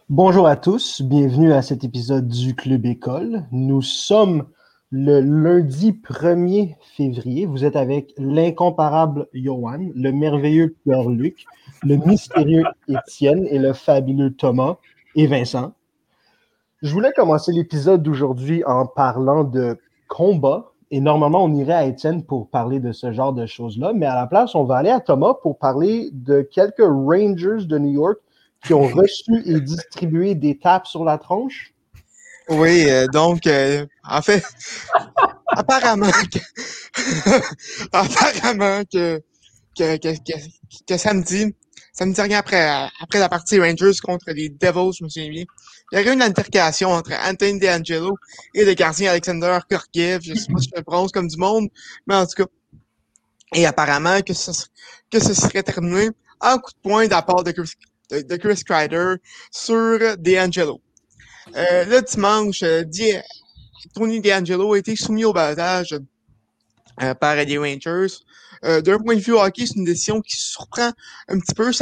Bonjour à tous, bienvenue à cet épisode du Club École. Nous sommes le lundi 1er février. Vous êtes avec l'incomparable Johan, le merveilleux Pierre-Luc, le mystérieux Étienne et le fabuleux Thomas et Vincent. Je voulais commencer l'épisode d'aujourd'hui en parlant de combat. Et normalement, on irait à Étienne pour parler de ce genre de choses-là. Mais à la place, on va aller à Thomas pour parler de quelques Rangers de New York qui ont reçu et distribué des tapes sur la tronche. Oui, en fait, apparemment que, apparemment que samedi dernier après la partie Rangers contre les Devils, je me souviens bien, il y a eu une altercation entre Anthony DeAngelo et le gardien Alexander Korkiev. Je sais pas si je le prononce comme du monde, mais en tout cas. Et apparemment que ce serait terminé en coup de poing de la part de Chris Kreider sur DeAngelo. Le dimanche, Tony DeAngelo a été soumis au balotage par les Rangers. D'un point de vue hockey, c'est une décision qui surprend un petit peu,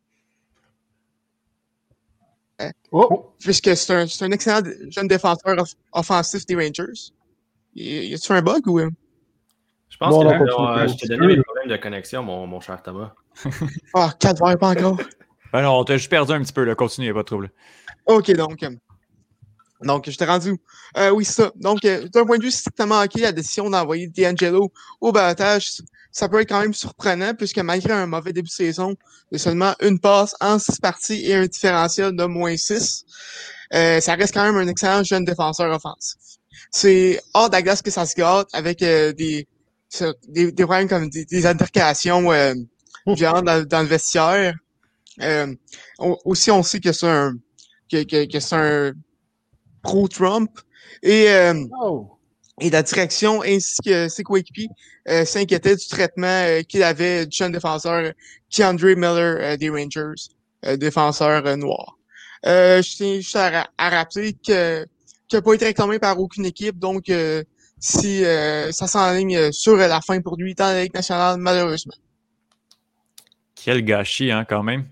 puisque c'est un excellent jeune défenseur offensif des Rangers. Y a-tu un bug ou... Je pense que je t'ai donné mes problèmes de connexion, mon cher Thomas. Ah, 4 verres, pas encore. Ben non, on t'a juste perdu un petit peu, là. Continue, il n'y a pas de trouble. OK, donc, je t'ai rendu. Oui, c'est ça. Donc, d'un point de vue strictement hockey, la décision d'envoyer DeAngelo au balotage, ça peut être quand même surprenant, puisque malgré un mauvais début de saison, de seulement une passe en 6 parties et un différentiel de -6, ça reste quand même un excellent jeune défenseur offensif. C'est hors de la glace que ça se gâte avec des problèmes comme des altercations violentes dans le vestiaire. Aussi, on sait que c'est un pro-Trump et la direction ainsi que ses coéquipiers s'inquiétaient du traitement qu'il avait du jeune défenseur K'Andre Miller des Rangers, défenseur noir. Je tiens juste à rappeler qu'il n'a pas été réclamé par aucune équipe, donc si ça s'enligne sur la fin pour lui dans la Ligue nationale, malheureusement. Quel gâchis, hein, quand même.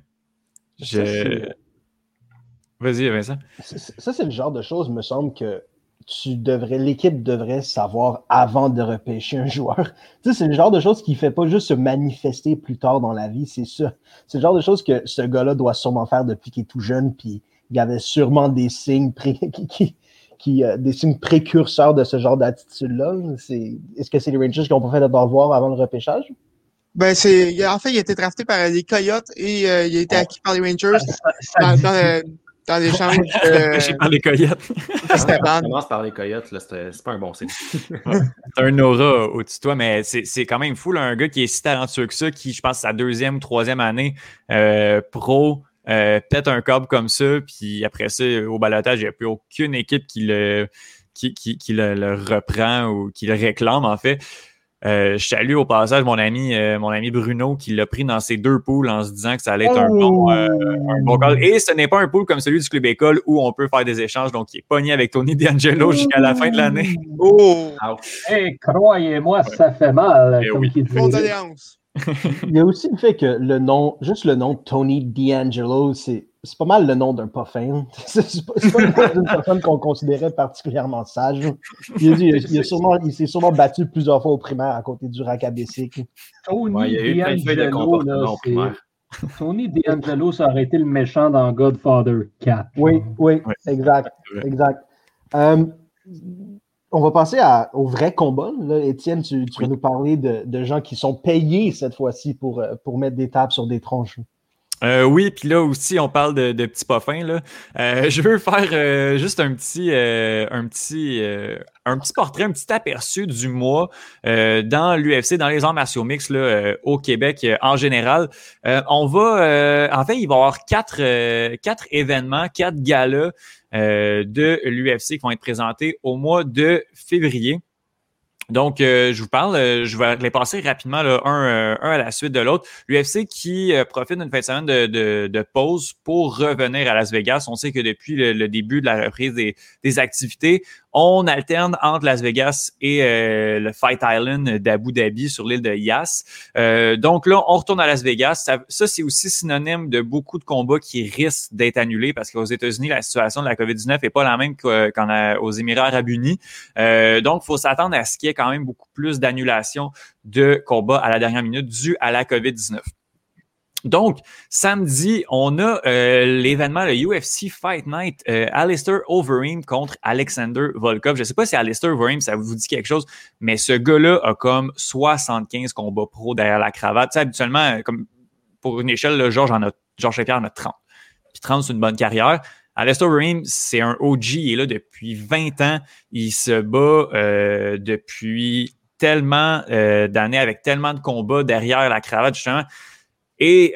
Vas-y, Vincent. Ça, c'est le genre de choses, me semble, que l'équipe devrait savoir avant de repêcher un joueur. Tu sais, c'est le genre de choses qui ne fait pas juste se manifester plus tard dans la vie, c'est ça. C'est le genre de choses que ce gars-là doit sûrement faire depuis qu'il est tout jeune, puis il y avait sûrement des signes des signes précurseurs de ce genre d'attitude-là. Est-ce que c'est les Rangers qui n'ont pas fait de devoir avant le repêchage? Ben, en fait, il a été drafté par les Coyotes et il a été acquis par les Rangers dans l'échange. Par les Coyotes. Ça commence par les Coyotes, là, c'est pas un bon signe. T'as un aura au-dessus de toi, mais c'est quand même fou, là, un gars qui est si talentueux que ça, qui, je pense, sa 2e, 3e année pro, peut-être un câble comme ça, puis après ça, au balotage, il n'y a plus aucune équipe qui le reprend ou qui le réclame, en fait. Je salue au passage mon ami Bruno qui l'a pris dans ses 2 poules en se disant que ça allait être un bon call. Et ce n'est pas un pool comme celui du Club École où on peut faire des échanges. Donc, il est pogné avec Tony DeAngelo jusqu'à la fin de l'année. Hey, croyez-moi, ça fait mal. Comme oui. Condoléances. Il y a aussi le fait que juste le nom Tony DeAngelo, c'est pas mal le nom d'un pas fin. C'est pas le nom d'une personne qu'on considérait particulièrement sage. Il s'est sûrement battu plusieurs fois au primaire à côté du Racabessic. Tony DeAngelo, ça aurait été le méchant dans Godfather 4. Oui, exact. On va passer au vrai combat. Là, Étienne, tu vas nous parler de gens qui sont payés cette fois-ci pour mettre des tables sur des tronches. Oui, puis là aussi, on parle de petits pas fins, là. Je veux faire juste un petit portrait, un petit aperçu du mois dans l'UFC, dans les arts martiaux mixtes là, au Québec en général. On va, en fait, il va y avoir quatre événements, 4 galas de l'UFC qui vont être présentés au mois de février. Donc, je vous parle, je vais les passer rapidement là, un à la suite de l'autre. L'UFC qui profite d'une fin de semaine de pause pour revenir à Las Vegas. On sait que depuis le début de la reprise des activités, on alterne entre Las Vegas et le Fight Island d'Abu Dhabi sur l'île de Yas. Donc là, on retourne à Las Vegas. Ça, c'est aussi synonyme de beaucoup de combats qui risquent d'être annulés parce qu'aux États-Unis, la situation de la COVID-19 n'est pas la même qu'aux Émirats arabes unis. Donc, il faut s'attendre à ce qu'il y ait quand même beaucoup plus d'annulations de combats à la dernière minute dû à la COVID-19. Donc, samedi, on a l'événement, le UFC Fight Night, Alistair Overeem contre Alexander Volkov. Je ne sais pas si Alistair Overeem, ça vous dit quelque chose, mais ce gars-là a comme 75 combats pro derrière la cravate. Tu sais, habituellement, comme pour une échelle, là, Georges Saint-Pierre en a 30. Puis 30, c'est une bonne carrière. Alistair Overeem, c'est un OG, il est là depuis 20 ans. Il se bat depuis tellement d'années avec tellement de combats derrière la cravate, justement. Et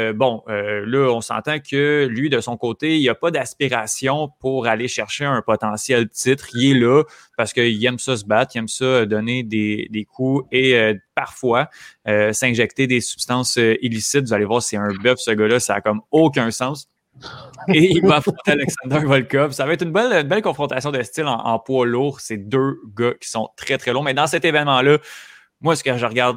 là, on s'entend que lui, de son côté, il n'a pas d'aspiration pour aller chercher un potentiel titre. Il est là parce qu'il aime ça se battre, il aime ça donner des coups et parfois s'injecter des substances illicites. Vous allez voir, c'est un bœuf, ce gars-là, ça n'a comme aucun sens. Et il va affronter Alexander Volkov. Ça va être une belle confrontation de style en poids lourd. C'est deux gars qui sont très, très longs. Mais dans cet événement-là, moi, ce que je regarde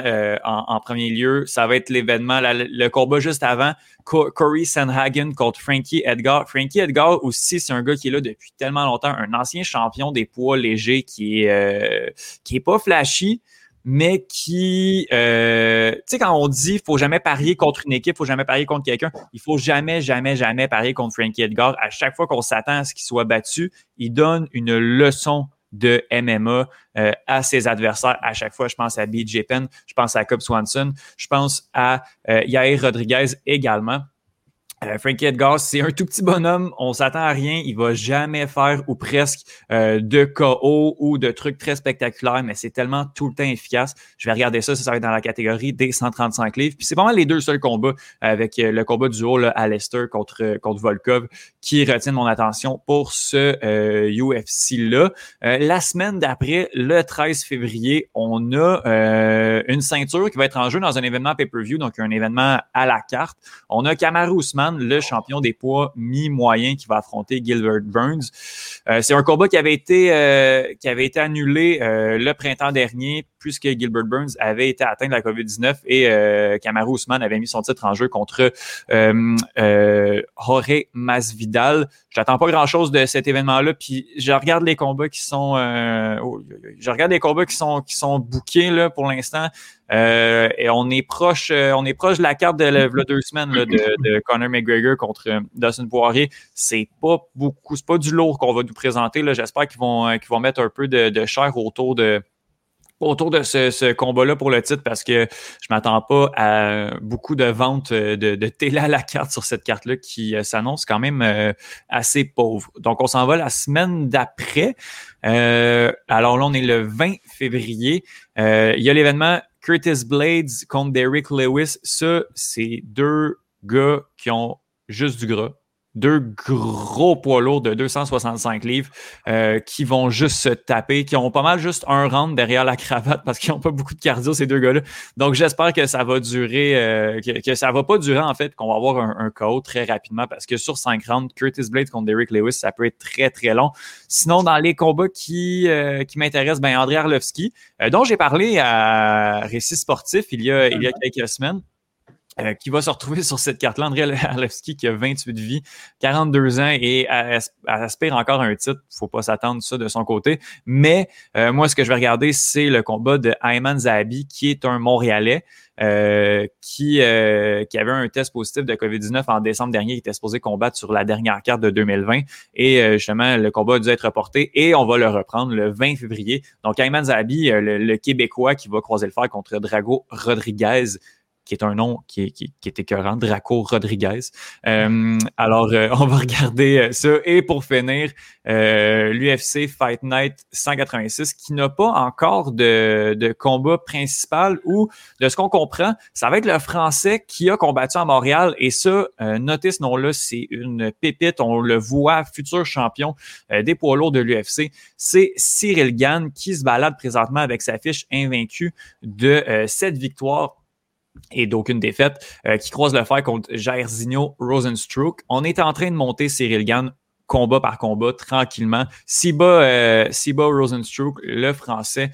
en premier lieu, ça va être l'événement, le combat juste avant, Corey Sandhagen contre Frankie Edgar. Frankie Edgar aussi, c'est un gars qui est là depuis tellement longtemps, un ancien champion des poids légers qui est pas flashy, mais qui, tu sais, quand on dit il faut jamais parier contre une équipe, il faut jamais parier contre quelqu'un, il faut jamais parier contre Frankie Edgar. À chaque fois qu'on s'attend à ce qu'il soit battu, il donne une leçon de MMA à ses adversaires à chaque fois. Je pense à BJ Penn, je pense à Cub Swanson, je pense à Yair Rodriguez également. Frankie Edgar, c'est un tout petit bonhomme, on s'attend à rien, il va jamais faire ou presque de KO ou de trucs très spectaculaires, mais c'est tellement tout le temps efficace. Je vais regarder ça va être dans la catégorie des 135 livres. Puis c'est pas mal les deux seuls combats avec le combat du jour, là, Alistair contre Volkov, qui retiennent mon attention pour ce UFC-là. La semaine d'après, le 13 février, on a une ceinture qui va être en jeu dans un événement pay-per-view, donc un événement à la carte. On a Kamaru Usman, le champion des poids mi-moyens qui va affronter Gilbert Burns. C'est un combat qui avait été annulé le printemps dernier puisque Gilbert Burns avait été atteint de la COVID-19 et Kamaru Usman avait mis son titre en jeu contre Jorge Masvidal. J'attends pas grand-chose de cet événement-là, puis je regarde les combats qui sont bookés là pour l'instant. Et on est proche de la carte de 2 semaines là, de Conor McGregor contre Dustin Poirier. C'est pas du lourd qu'on va nous présenter là. J'espère qu'ils vont mettre un peu de chair autour de ce combat-là pour le titre parce que je m'attends pas à beaucoup de ventes de télé à la carte sur cette carte-là qui s'annonce quand même assez pauvre. Donc, on s'en va la semaine d'après. Alors là, on est le 20 février. Il y a l'événement Curtis Blades contre Derrick Lewis. Ça, c'est deux gars qui ont juste du gras. Deux gros poids lourds de 265 livres qui vont juste se taper, qui ont pas mal juste un round derrière la cravate parce qu'ils n'ont pas beaucoup de cardio, ces deux gars-là. Donc, j'espère que ça va durer, que ça va pas durer, en fait, qu'on va avoir un KO très rapidement parce que sur 5 rounds, Curtis Blades contre Derrick Lewis, ça peut être très, très long. Sinon, dans les combats qui m'intéressent, Andrei Arlovski, dont j'ai parlé à Récit Sportif il y a quelques semaines, qui va se retrouver sur cette carte-là. Andrei Arlovski qui a 28 vies, 42 ans et aspire encore à un titre. Faut pas s'attendre à ça de son côté. Mais moi, ce que je vais regarder, c'est le combat de Ayman Zahabi, qui est un Montréalais qui avait un test positif de COVID-19 en décembre dernier. Il était supposé combattre sur la dernière carte de 2020. Et justement, le combat a dû être reporté et on va le reprendre le 20 février. Donc, Ayman Zahabi, le Québécois qui va croiser le fer contre Drago Rodriguez, qui est un nom qui est écœurant, Draco Rodriguez. Alors, on va regarder ça. Et pour finir, l'UFC Fight Night 186, qui n'a pas encore de combat principal ou, de ce qu'on comprend, ça va être le Français qui a combattu à Montréal. Et ça, notez ce nom-là, c'est une pépite. On le voit, futur champion des poids lourds de l'UFC. C'est Cyril Gane qui se balade présentement avec sa fiche invaincue de 7 victoires et d'aucune défaite, qui croise le fer contre Jairzinho Rozenstruik. On est en train de monter Cyril Gane combat par combat, tranquillement. Si bat Rozenstruik, le Français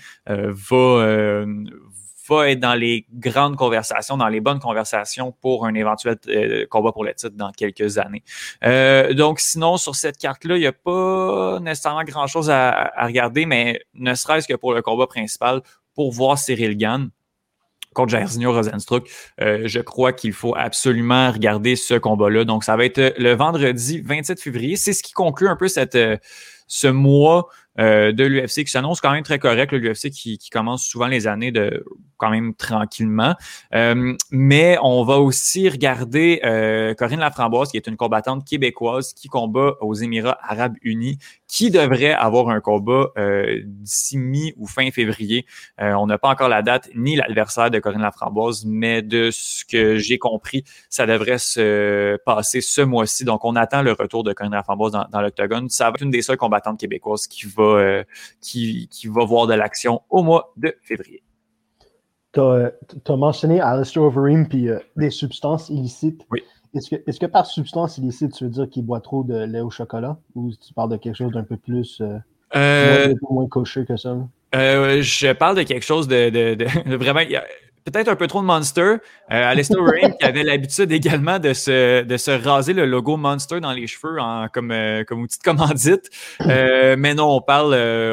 va être dans les grandes conversations, dans les bonnes conversations pour un éventuel combat pour le titre dans quelques années. Donc, sinon, sur cette carte-là, il n'y a pas nécessairement grand-chose à regarder, mais ne serait-ce que pour le combat principal, pour voir Cyril Gane contre Jairzinho Rozenstruik, je crois qu'il faut absolument regarder ce combat-là. Donc, ça va être le vendredi 27 février. C'est ce qui conclut un peu ce mois de l'UFC qui s'annonce quand même très correct. L'UFC qui commence souvent les années quand même tranquillement. Mais on va aussi regarder Corinne Laframboise, qui est une combattante québécoise qui combat aux Émirats Arabes Unis, qui devrait avoir un combat d'ici mi ou fin février. On n'a pas encore la date ni l'adversaire de Corinne Laframboise, mais de ce que j'ai compris, ça devrait se passer ce mois-ci. Donc, on attend le retour de Corinne Laframboise dans l'octogone. Ça va être une des seules combattantes québécoises qui va voir de l'action au mois de février. Tu as mentionné Alistair Overeem puis des substances illicites. Oui. Est-ce que par substance illicite, tu veux dire qu'il boit trop de lait au chocolat ou tu parles de quelque chose d'un peu plus moins kosher que ça? Je parle de quelque chose de vraiment... Peut-être un peu trop de Monster. Alistair Overeem qui avait l'habitude également de se raser le logo Monster dans les cheveux comme outil de commandite. Mais non, on parle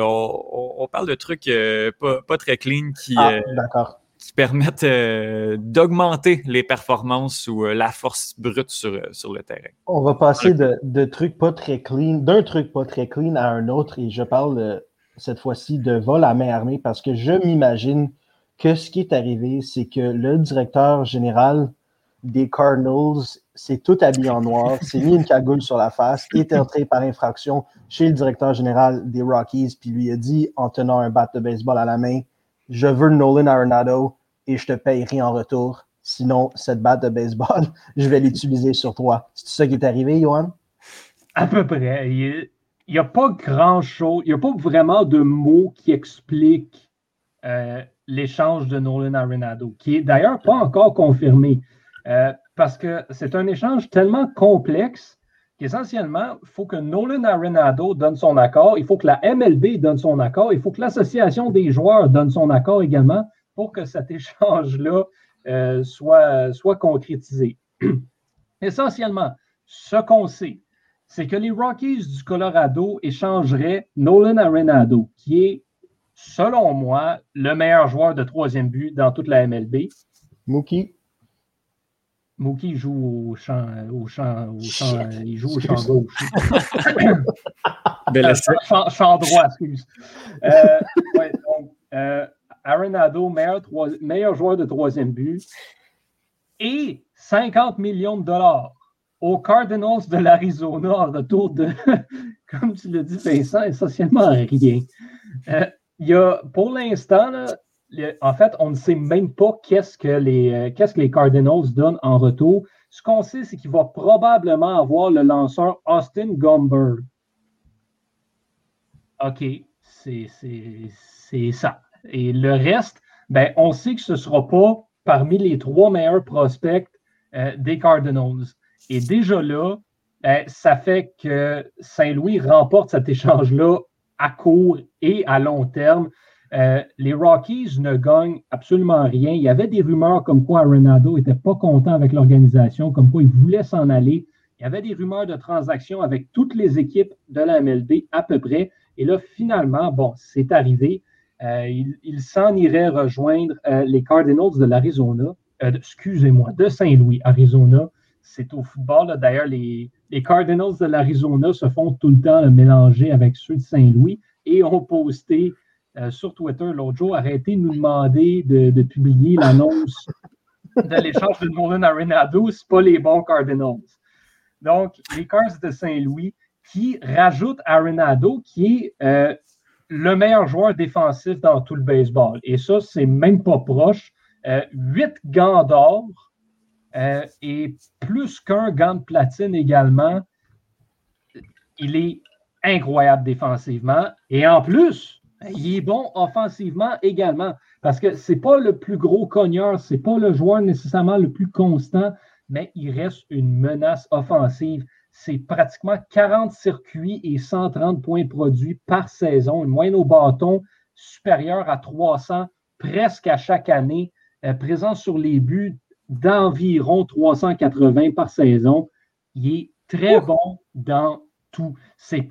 de trucs pas très clean qui permettent d'augmenter les performances ou la force brute sur le terrain. On va passer de trucs pas très clean, d'un truc pas très clean à un autre, et je parle cette fois-ci de vol à main armée parce que je m'imagine que ce qui est arrivé, c'est que le directeur général des Cardinals s'est tout habillé en noir, s'est mis une cagoule sur la face, est entré par infraction chez le directeur général des Rockies, puis lui a dit, en tenant un bat de baseball à la main, « Je veux Nolan Arenado et je te payerai en retour. Sinon, cette batte de baseball, je vais l'utiliser sur toi. » C'est ça qui est arrivé, Johan? À peu près. Il n'y a pas grand-chose, il n'y a pas vraiment de mots qui expliquent l'échange de Nolan Arenado, qui est d'ailleurs pas encore confirmé, parce que c'est un échange tellement complexe qu'essentiellement, il faut que Nolan Arenado donne son accord, il faut que la MLB donne son accord, il faut que l'association des joueurs donne son accord également pour que cet échange-là soit concrétisé. Essentiellement, ce qu'on sait, c'est que les Rockies du Colorado échangeraient Nolan Arenado, qui est, selon moi, le meilleur joueur de troisième but dans toute la MLB. Mookie joue au champ il joue au champ gauche. Champ droit, excuse. Arenado, meilleur joueur de troisième but, et 50 millions de dollars aux Cardinals de l'Arizona en retour de, comme tu l'as dit, Vincent, essentiellement rien. Il y a, pour l'instant, là, en fait, on ne sait même pas qu'est-ce que les Cardinals donnent en retour. Ce qu'on sait, c'est qu'il va probablement avoir le lanceur Austin Gomber. OK, c'est ça. Et le reste, ben, on sait que ce ne sera pas parmi les 3 meilleurs prospects des Cardinals. Et déjà là, ça fait que Saint-Louis remporte cet échange-là à court et à long terme. Les Rockies ne gagnent absolument rien. Il y avait des rumeurs comme quoi Arenado n'était pas content avec l'organisation, comme quoi il voulait s'en aller. Il y avait des rumeurs de transactions avec toutes les équipes de la MLB à peu près. Et là, finalement, bon, c'est arrivé. Il s'en irait rejoindre les Cardinals de l'Arizona. De Saint-Louis, Arizona. C'est au football. Là. D'ailleurs, les Cardinals de l'Arizona se font tout le temps mélanger avec ceux de Saint-Louis et ont posté sur Twitter l'autre jour, arrêtez de nous demander de publier l'annonce de l'échange de Nolan Arenado, ce pas les bons Cardinals. Donc, les Cards de Saint-Louis qui rajoutent Arenado, qui est le meilleur joueur défensif dans tout le baseball. Et ça, c'est même pas proche. 8 gants d'or et plus qu'un gant de platine également. Il est incroyable défensivement. Et en plus, il est bon offensivement également. Parce que c'est pas le plus gros cogneur, c'est pas le joueur nécessairement le plus constant, mais il reste une menace offensive. C'est pratiquement 40 circuits et 130 points produits par saison. Une moyenne au bâton supérieure à 300 presque à chaque année. Présent sur les buts d'environ 380 par saison. Il est très bon dans tout. C'est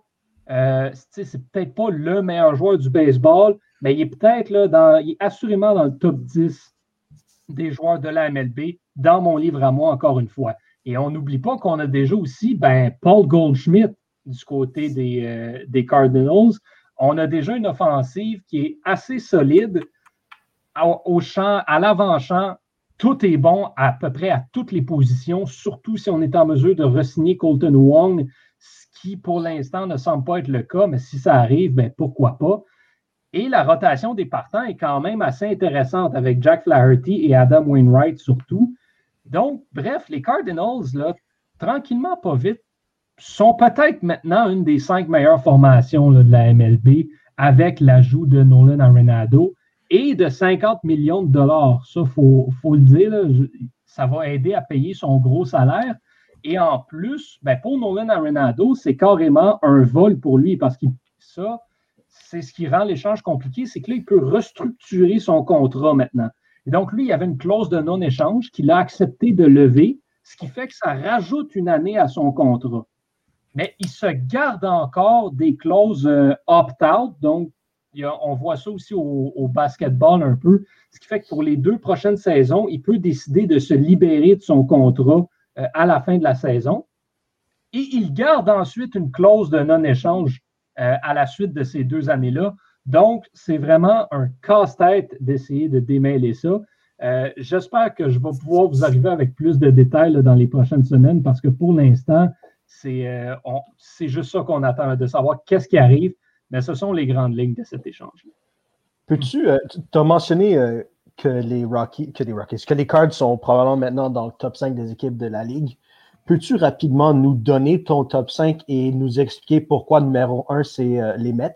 peut-être pas le meilleur joueur du baseball, mais il est peut-être il est assurément dans le top 10 des joueurs de la MLB, dans mon livre à moi, encore une fois. Et on n'oublie pas qu'on a déjà aussi Paul Goldschmidt du côté des Cardinals. On a déjà une offensive qui est assez solide au champ, à l'avant-champ. Tout est bon à peu près à toutes les positions, surtout si on est en mesure de re-signer Colton Wong, ce qui pour l'instant ne semble pas être le cas, mais si ça arrive, pourquoi pas. Et la rotation des partants est quand même assez intéressante avec Jack Flaherty et Adam Wainwright surtout. Donc, bref, les Cardinals, là, tranquillement, pas vite, sont peut-être maintenant une des 5 meilleures formations de la MLB avec l'ajout de Nolan Arenado et de 50 millions de dollars. Ça, faut le dire, là, ça va aider à payer son gros salaire. Et en plus, pour Nolan Arenado, c'est carrément un vol pour lui parce que ça, c'est ce qui rend l'échange compliqué, c'est que là, il peut restructurer son contrat maintenant. Et donc, lui, il y avait une clause de non-échange qu'il a accepté de lever, ce qui fait que ça rajoute une année à son contrat. Mais il se garde encore des clauses opt-out, donc on voit ça aussi au basketball un peu, ce qui fait que pour les 2 prochaines saisons, il peut décider de se libérer de son contrat à la fin de la saison. Et il garde ensuite une clause de non-échange à la suite de ces 2 années-là. Donc, c'est vraiment un casse-tête d'essayer de démêler ça. J'espère que je vais pouvoir vous arriver avec plus de détails dans les prochaines semaines parce que pour l'instant, c'est juste ça qu'on attend, de savoir qu'est-ce qui arrive. Mais ce sont les grandes lignes de cet échange. Peux-tu, tu as mentionné que les Cards sont probablement maintenant dans le top 5 des équipes de la Ligue. Peux-tu rapidement nous donner ton top 5 et nous expliquer pourquoi numéro 1, c'est les Mets?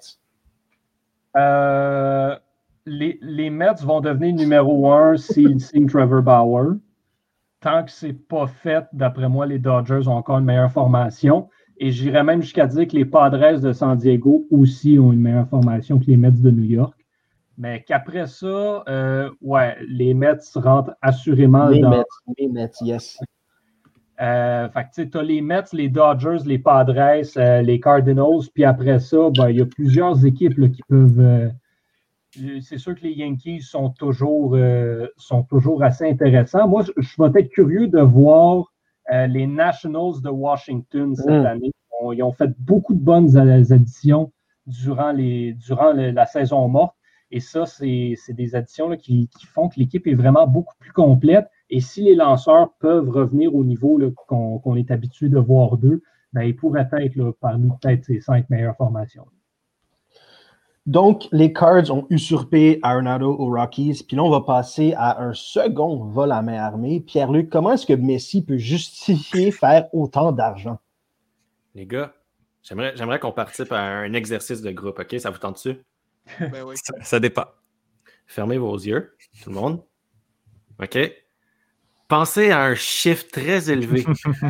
Les Mets vont devenir numéro 1 s'ils signent Trevor Bauer. Tant que ce n'est pas fait, d'après moi, les Dodgers ont encore une meilleure formation. Et j'irais même jusqu'à dire que les Padres de San Diego aussi ont une meilleure formation que les Mets de New York. Mais qu'après ça, les Mets rentrent assurément dans... Les Mets, yes. Fait que tu as les Mets, les Dodgers, les Padres, les Cardinals, puis après ça, il y a plusieurs équipes là, qui peuvent... c'est sûr que les Yankees sont toujours assez intéressants. Moi, je vais être curieux de voir les Nationals de Washington cette année. Ils ont fait beaucoup de bonnes additions durant la saison morte. Et ça, c'est des additions là, qui font que l'équipe est vraiment beaucoup plus complète. Et si les lanceurs peuvent revenir au niveau là, qu'on est habitué de voir d'eux, ils pourraient être là, parmi peut-être ces 5 meilleures formations. Donc, les Cards ont usurpé Arenado aux Rockies. Puis là, on va passer à un second vol à main armée. Pierre-Luc, comment est-ce que Messi peut justifier faire autant d'argent? Les gars, j'aimerais qu'on participe à un exercice de groupe, OK? Ça vous tente-tu? Ben oui. Ça dépend. Fermez vos yeux, tout le monde. OK? Pensez à un chiffre très élevé.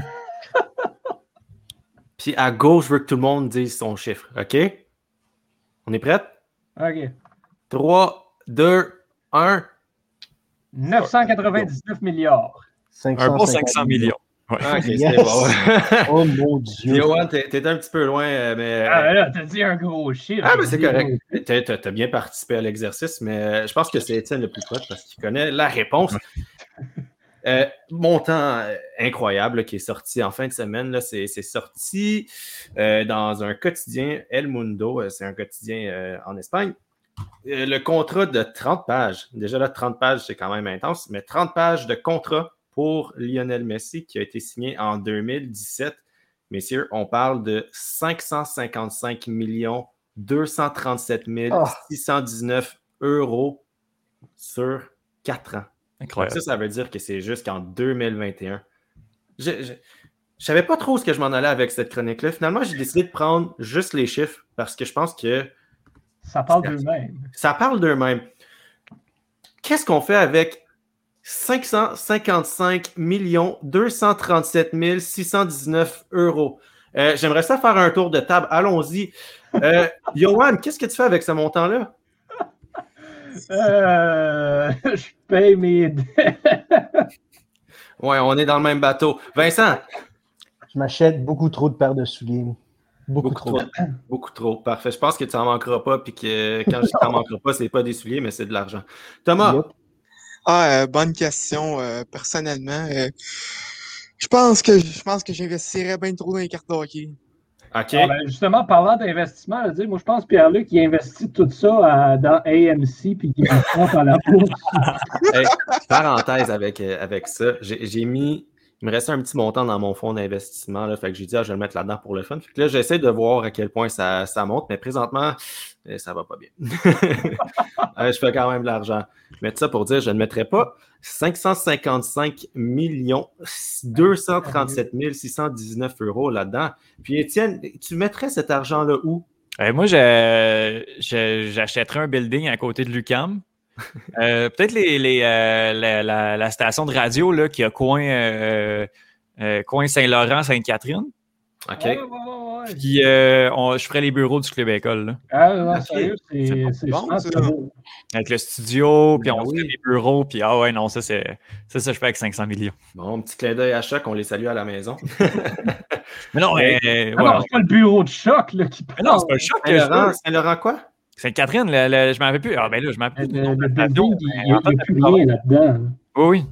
Puis à gauche, je veux que tout le monde dise son chiffre, OK? On est prêts? OK. 3, 2, 1. 999 milliards. Un bon 500 millions. Ouais. OK, Yes. c'est bon. Oh mon Dieu. Johan, t'es un petit peu loin, mais... Là, t'as dit un gros chiffre. Ah, mais c'est correct. T'as bien participé à l'exercice, mais je pense que c'est Étienne le plus proche parce qu'il connaît la réponse. Montant incroyable là, qui est sorti en fin de semaine. Là, c'est sorti dans un quotidien El Mundo. C'est un quotidien en Espagne. le contrat de 30 pages. Déjà là, 30 pages, c'est quand même intense, mais 30 pages de contrat pour Lionel Messi qui a été signé en 2017. Messieurs, on parle de 555 237 619 € sur 4 ans. Incroyable. Donc ça veut dire que c'est jusqu'en 2021. Je savais pas trop ce que je m'en allais avec cette chronique-là. Finalement, j'ai décidé de prendre juste les chiffres parce que je pense que Ça parle d'eux-mêmes. ça parle d'eux-mêmes. Qu'est-ce qu'on fait avec 555 237 619 €? J'aimerais ça faire un tour de table. Allons-y. Yoann, qu'est-ce que tu fais avec ce montant-là? Je paye mes dettes. Ouais, on est dans le même bateau. Vincent? Je m'achète beaucoup trop de paires de souliers. Beaucoup trop. Beaucoup trop. Parfait. Je pense que tu n'en manqueras pas. Puis que quand je dis que tu n'en manqueras pas, c'est pas des souliers, mais c'est de l'argent. Thomas? Yep. Bonne question. Personnellement, je pense que j'investirais bien trop dans les cartes de hockey. OK. Justement, parlant d'investissement, moi, je pense que Pierre-Luc, il investit tout ça dans AMC puis qu'il compte à la bourse. Hey, parenthèse avec ça. J'ai mis. Il me restait un petit montant dans mon fonds d'investissement. Là, fait que j'ai dit, je vais le mettre là-dedans pour le fun. Fait que là, j'essaie de voir à quel point ça monte, mais présentement, ça va pas bien. Je fais quand même de l'argent. Je mets ça pour dire, je ne mettrai pas 555 237 619 € là-dedans. Puis Étienne, tu mettrais cet argent-là où? Moi, j'achèterais un building à côté de l'UQAM. Peut-être la station de radio là, qui a coin Saint-Laurent, Sainte-Catherine. OK. Ouais. Puis je ferais les bureaux du Club École. Là. Non, sérieux, c'est bon, je ça. pense beau. Avec le studio, puis Ben on oui. fait les bureaux, puis ouais, non, ça, je fais avec 500 millions. Bon, petit clin d'œil à Choc, on les salue à la maison. Mais non, Non, c'est pas le bureau de choc là, qui parle. Mais non, c'est pas le choc que je veux. Saint-Laurent quoi? Sainte-Catherine, je m'en rappelle plus. Ah, ben là, je m'en rappelle plus. Le building, il n'y a plus rien là-dedans. Oui.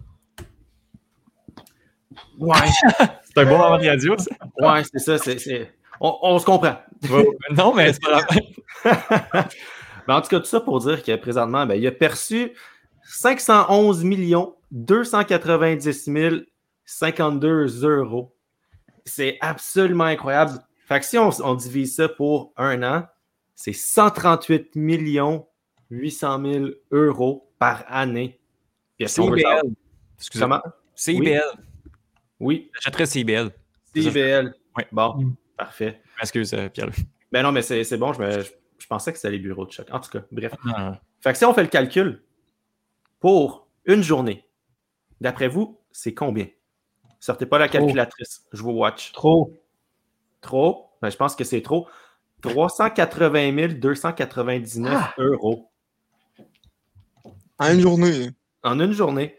Ouais. C'est un bon moment de radio, ça. Ouais, c'est ça. On se comprend. Non, mais c'est pas grave. Ben, en tout cas, tout ça pour dire que présentement, il a perçu 511 290 052 €. C'est absolument incroyable. Fait que si on divise ça pour un an, c'est 138 800 000 € par année. Puis est-ce qu'on veut savoir- Excusez-moi. Comment? CIBL. Oui, J'achèterais CIBL. CIBL. Oui. Bon, parfait. Excuse, Pierre. Ben non, mais c'est bon, je pensais que c'était les bureaux de Choc. En tout cas, bref. Non. Fait que si on fait le calcul, pour une journée, d'après vous, c'est combien? Sortez pas la calculatrice, je vous watch. Trop. Trop? Ben, je pense que c'est trop. 380 299 €. En une journée. En une journée.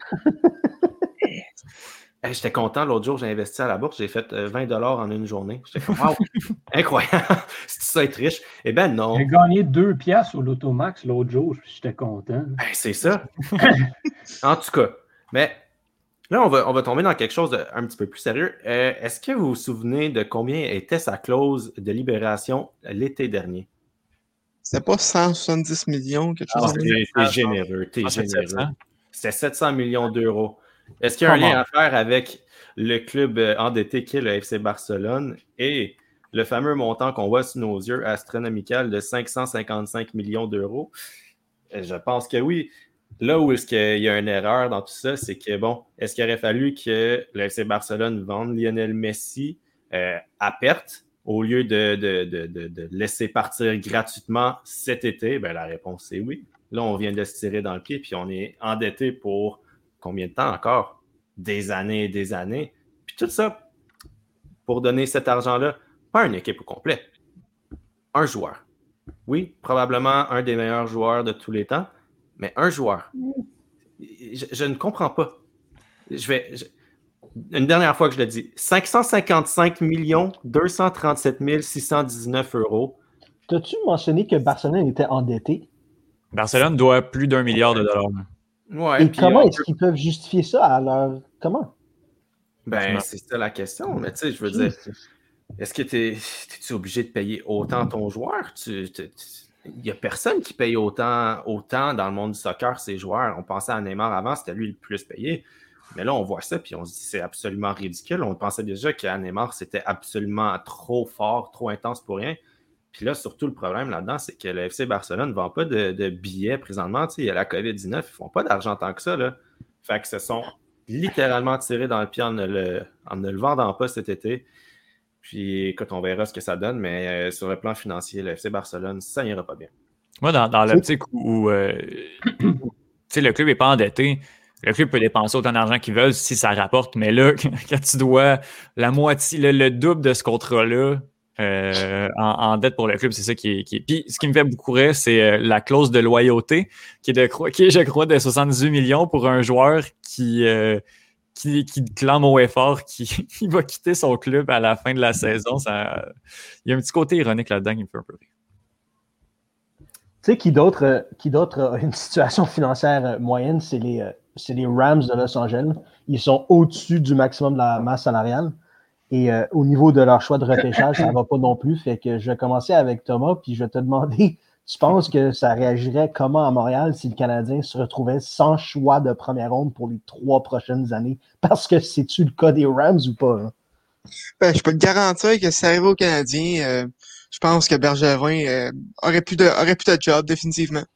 Hey, j'étais content. L'autre jour, j'ai investi à la bourse. J'ai fait 20 $ en une journée. J'étais comme, wow, incroyable. C'est ça être riche? Eh bien, non. J'ai gagné 2 piastres au Lotomax l'autre jour. J'étais content. Ben, c'est ça. En tout cas. Mais là, on va tomber dans quelque chose d'un petit peu plus sérieux. Est-ce que vous vous souvenez de combien était sa clause de libération l'été dernier? C'était pas 170 millions, quelque chose comme ça. T'es généreux. T'es généreux. 700. C'était 700 millions d'euros. Est-ce qu'il y a un lien à faire avec le club endetté qu'est le FC Barcelone et le fameux montant qu'on voit sous nos yeux astronomical de 555 millions d'euros? Je pense que oui. Là où est-ce qu'il y a une erreur dans tout ça, c'est que, bon, est-ce qu'il aurait fallu que le FC Barcelone vende Lionel Messi à perte au lieu de laisser partir gratuitement cet été? Ben, la réponse, c'est oui. Là, on vient de se tirer dans le pied, puis on est endetté pour combien de temps encore? Des années et des années. Puis tout ça, pour donner cet argent-là, pas une équipe au complet. Un joueur. Oui, probablement un des meilleurs joueurs de tous les temps, mais un joueur. Je ne comprends pas. Une dernière fois que je le dis. 555 237 619 €. T'as-tu mentionné que Barcelone était endetté? Barcelone doit plus d'1 milliard de dollars. Ouais, Et comment est-ce qu'ils peuvent justifier ça à leur... Comment? Ben, c'est ça la question. Mais tu sais, je veux dire, est-ce que t'es-tu obligé de payer autant ton joueur? il n'y a personne qui paye autant dans le monde du soccer ses joueurs. On pensait à Neymar avant, c'était lui le plus payé. Mais là, on voit ça, puis on se dit c'est absolument ridicule. On pensait déjà qu'à Neymar, c'était absolument trop fort, trop intense pour rien. Puis là, surtout, le problème là-dedans, c'est que le FC Barcelone ne vend pas de billets présentement. Tu sais, il y a la COVID-19, ils ne font pas d'argent tant que ça. Là. Fait que se sont littéralement tirés dans le pied en ne le vendant pas cet été. Puis, écoute, on verra ce que ça donne, mais sur le plan financier, le FC Barcelone, ça n'ira pas bien. Moi, dans l'optique où le club n'est pas endetté, le club peut dépenser autant d'argent qu'il veut si ça rapporte, mais là, quand tu dois la moitié, le double de ce contrat-là en dette pour le club, c'est ça qui est. Puis, ce qui me fait beaucoup rire, c'est la clause de loyauté qui est, je crois, de 78 millions pour un joueur qui clame haut et fort qu'il va quitter son club à la fin de la saison. Il y a un petit côté ironique là-dedans qui me fait un peu rire. Tu sais, qui d'autre a une situation financière moyenne, c'est les Rams de Los Angeles. Ils sont au-dessus du maximum de la masse salariale. Et au niveau de leur choix de repêchage, ça ne va pas non plus. Fait que je vais commencer avec Thomas, puis je vais te demander, tu penses que ça réagirait comment à Montréal si le Canadien se retrouvait sans choix de première ronde pour les 3 prochaines années? Parce que c'est-tu le cas des Rams ou pas? Hein? Ben, je peux te garantir que si ça arrivait aux Canadiens, je pense que Bergevin aurait plus de job, définitivement.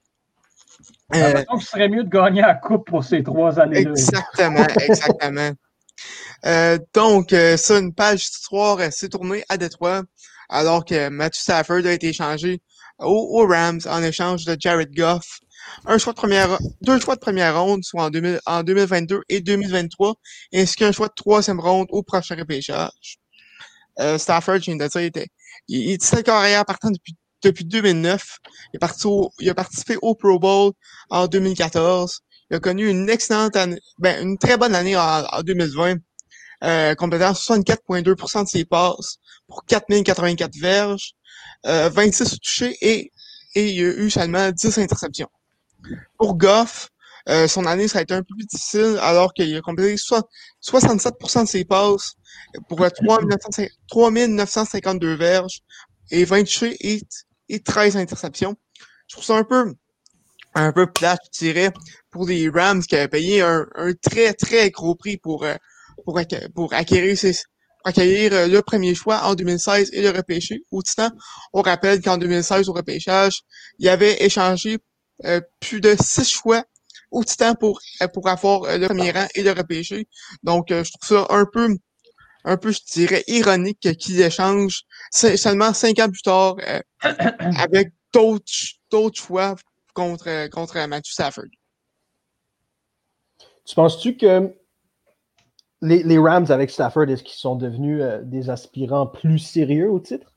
Donc, ce serait mieux de gagner la coupe pour ces 3 années-là. Exactement. Donc, ça, une page d'histoire s'est tournée à Détroit, alors que Matthew Stafford a été échangé aux Rams en échange de Jared Goff. 2 choix de première ronde, soit en 2022 et 2023, ainsi qu'un choix de 3e ronde au prochain repêchage. Stafford, je viens de dire, il était carrière partant depuis 2009. Il a participé au Pro Bowl en 2014. Il a connu une excellente année, une très bonne année en 2020, complétant 64,2% de ses passes pour 4084 verges, 26 touchés et il a eu seulement 10 interceptions. Pour Goff, son année, ça a été un peu plus difficile, alors qu'il a complété 67% de ses passes pour 3952 verges et 20 touchés et 13 interceptions. Je trouve ça un peu plate, je dirais, pour les Rams qui avaient payé un très, très gros prix pour acquérir le premier choix en 2016 et le repêcher au Titan. On rappelle qu'en 2016, au repêchage, il avait échangé plus de 6 choix au Titan pour avoir le premier rang et le repêcher. Donc, je trouve ça un peu, je dirais, ironique qu'ils échangent seulement 5 ans plus tard avec d'autres choix contre Matthew Stafford. Tu penses-tu que les Rams avec Stafford, est-ce qu'ils sont devenus des aspirants plus sérieux au titre?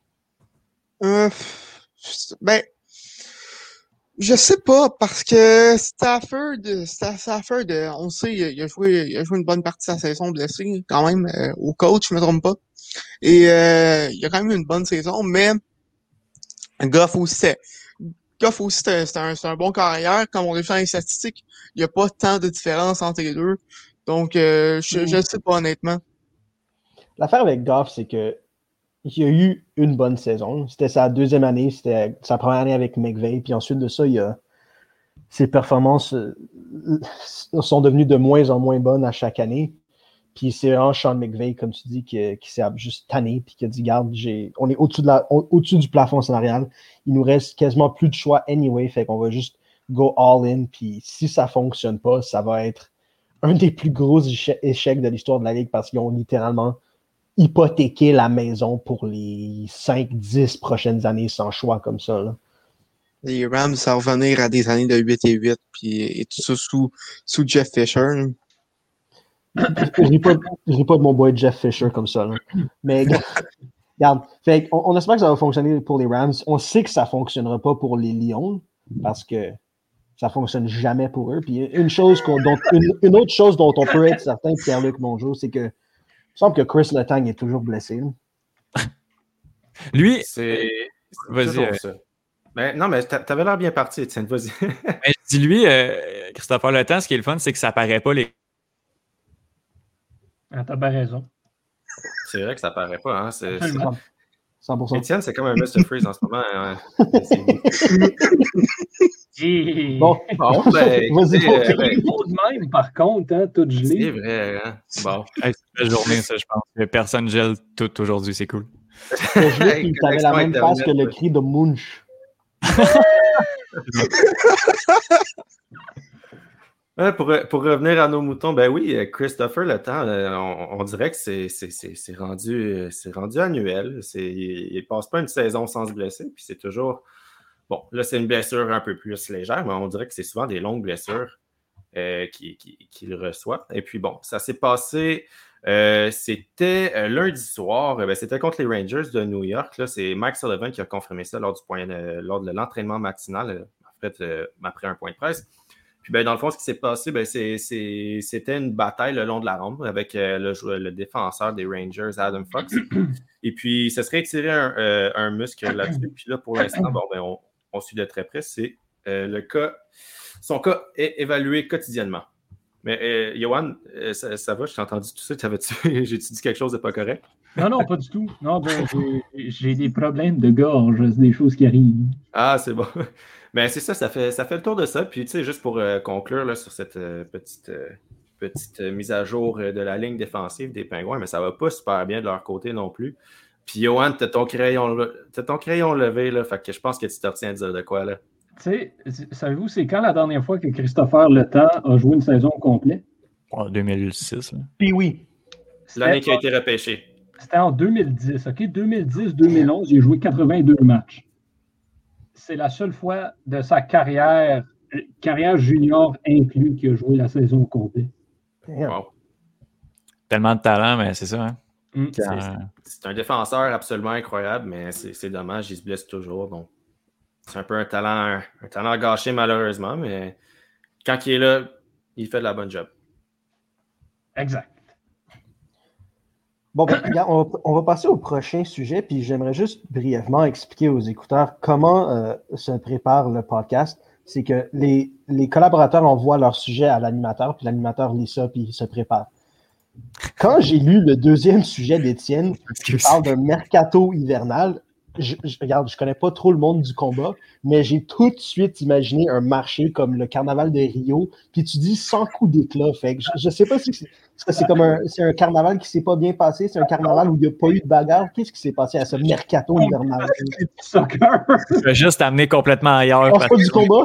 Je sais pas, parce que Stafford, on sait, il a joué une bonne partie de sa saison blessé, quand même, au coach, je me trompe pas. Et il a quand même eu une bonne saison, mais Goff aussi, c'est un bon carrière. Comme on a fait dans les statistiques, il n'y a pas tant de différence entre les deux. Donc, je ne sais pas, honnêtement. L'affaire avec Goff, c'est que il a eu une bonne saison. C'était sa 2e année, c'était sa première année avec McVay. Puis ensuite de ça, ses performances sont devenues de moins en moins bonnes à chaque année. Puis c'est vraiment Sean McVay, comme tu dis, qui s'est juste tanné puis qui a dit, garde, on est au-dessus du plafond salarial. Il nous reste quasiment plus de choix anyway, fait qu'on va juste go all in. Puis si ça fonctionne pas, ça va être un des plus gros échecs de l'histoire de la Ligue parce qu'ils ont littéralement hypothéquer la maison pour les 5-10 prochaines années sans choix comme ça. Là. Les Rams, ça va revenir à des années de 8-8 et tout ça sous Jeff Fisher. Je ris pas de mon boy Jeff Fisher comme ça. Là. Mais regarde, on espère que ça va fonctionner pour les Rams. On sait que ça ne fonctionnera pas pour les Lions parce que ça ne fonctionne jamais pour eux. Puis une autre chose dont on peut être certain, Pierre-Luc Mongeau, c'est que il semble que Chris Letang est toujours blessé. Lui, c'est vas-y. Ben, non, mais t'avais l'air bien parti, Étienne, vas-y. Dis-lui, Christopher Letang, ce qui est le fun, c'est que ça paraît pas les. Ah, t'as bien raison. C'est vrai que ça paraît pas, hein. 100%. Étienne, c'est comme un Mr. Freeze en ce moment. Bon, vas-y. C'est les mots de même, par contre, hein, tout gelé. C'est vrai, hein? Bon. C'est une belle journée, ça, je pense. Personne gèle tout aujourd'hui, c'est cool. Je l'ai dit, t'avais la même face que le cri de Munch. Pour revenir à nos moutons, ben oui, Christopher, le temps, on dirait que c'est rendu annuel. Il ne passe pas une saison sans se blesser, puis c'est toujours... Bon, là, c'est une blessure un peu plus légère, mais on dirait que c'est souvent des longues blessures qu'il reçoit. Et puis bon, ça s'est passé... c'était lundi soir, c'était contre les Rangers de New York. Là, c'est Mike Sullivan qui a confirmé ça lors de l'entraînement matinal, après un point de presse. Puis dans le fond, ce qui s'est passé, c'était une bataille le long de la rampe avec le défenseur des Rangers, Adam Fox. Et puis, il se serait étiré un muscle là-dessus. Puis là, pour l'instant, on suit de très près. C'est le cas. Son cas est évalué quotidiennement. Mais Yoann, ça va? Je t'ai entendu tout ça. J'ai-tu dit quelque chose de pas correct? Non, pas du tout. Non, j'ai des problèmes de gorge, c'est des choses qui arrivent. Ah, c'est bon. Mais c'est ça fait le tour de ça. Puis, tu sais, juste pour conclure là, sur cette petite mise à jour de la ligne défensive des Pingouins, mais ça va pas super bien de leur côté non plus. Puis, Yoann, t'as ton crayon levé, là, fait que je pense que tu te retiens de dire de quoi, là. Tu sais, savez-vous, c'est quand la dernière fois que Christopher Le Temps a joué une saison complète? En 2006. Là. Puis oui. L'année qui a été repêchée. C'était en 2010, OK? 2010-2011, il a joué 82 matchs. C'est la seule fois de sa carrière junior inclus, qu'il a joué la saison complète. Wow. Tellement de talent, mais c'est ça, hein? C'est un défenseur absolument incroyable, mais c'est dommage, il se blesse toujours. Donc, c'est un peu un talent gâché malheureusement, mais quand il est là, il fait de la bonne job. Exact. Bon, on va passer au prochain sujet, puis j'aimerais juste brièvement expliquer aux écouteurs comment se prépare le podcast. C'est que les collaborateurs envoient leur sujet à l'animateur, puis l'animateur lit ça, puis il se prépare. Quand j'ai lu le deuxième sujet d'Étienne, qui parle d'un mercato hivernal, regarde, je connais pas trop le monde du combat, mais j'ai tout de suite imaginé un marché comme le carnaval de Rio, puis tu dis sans coup d'éclat. Fait que je sais pas si c'est comme un carnaval qui s'est pas bien passé, c'est un carnaval où il n'y a pas eu de bagarre. Qu'est-ce qui s'est passé à ce mercato hivernal? Soccer! Je vais juste t'amener complètement ailleurs. On fait du combat?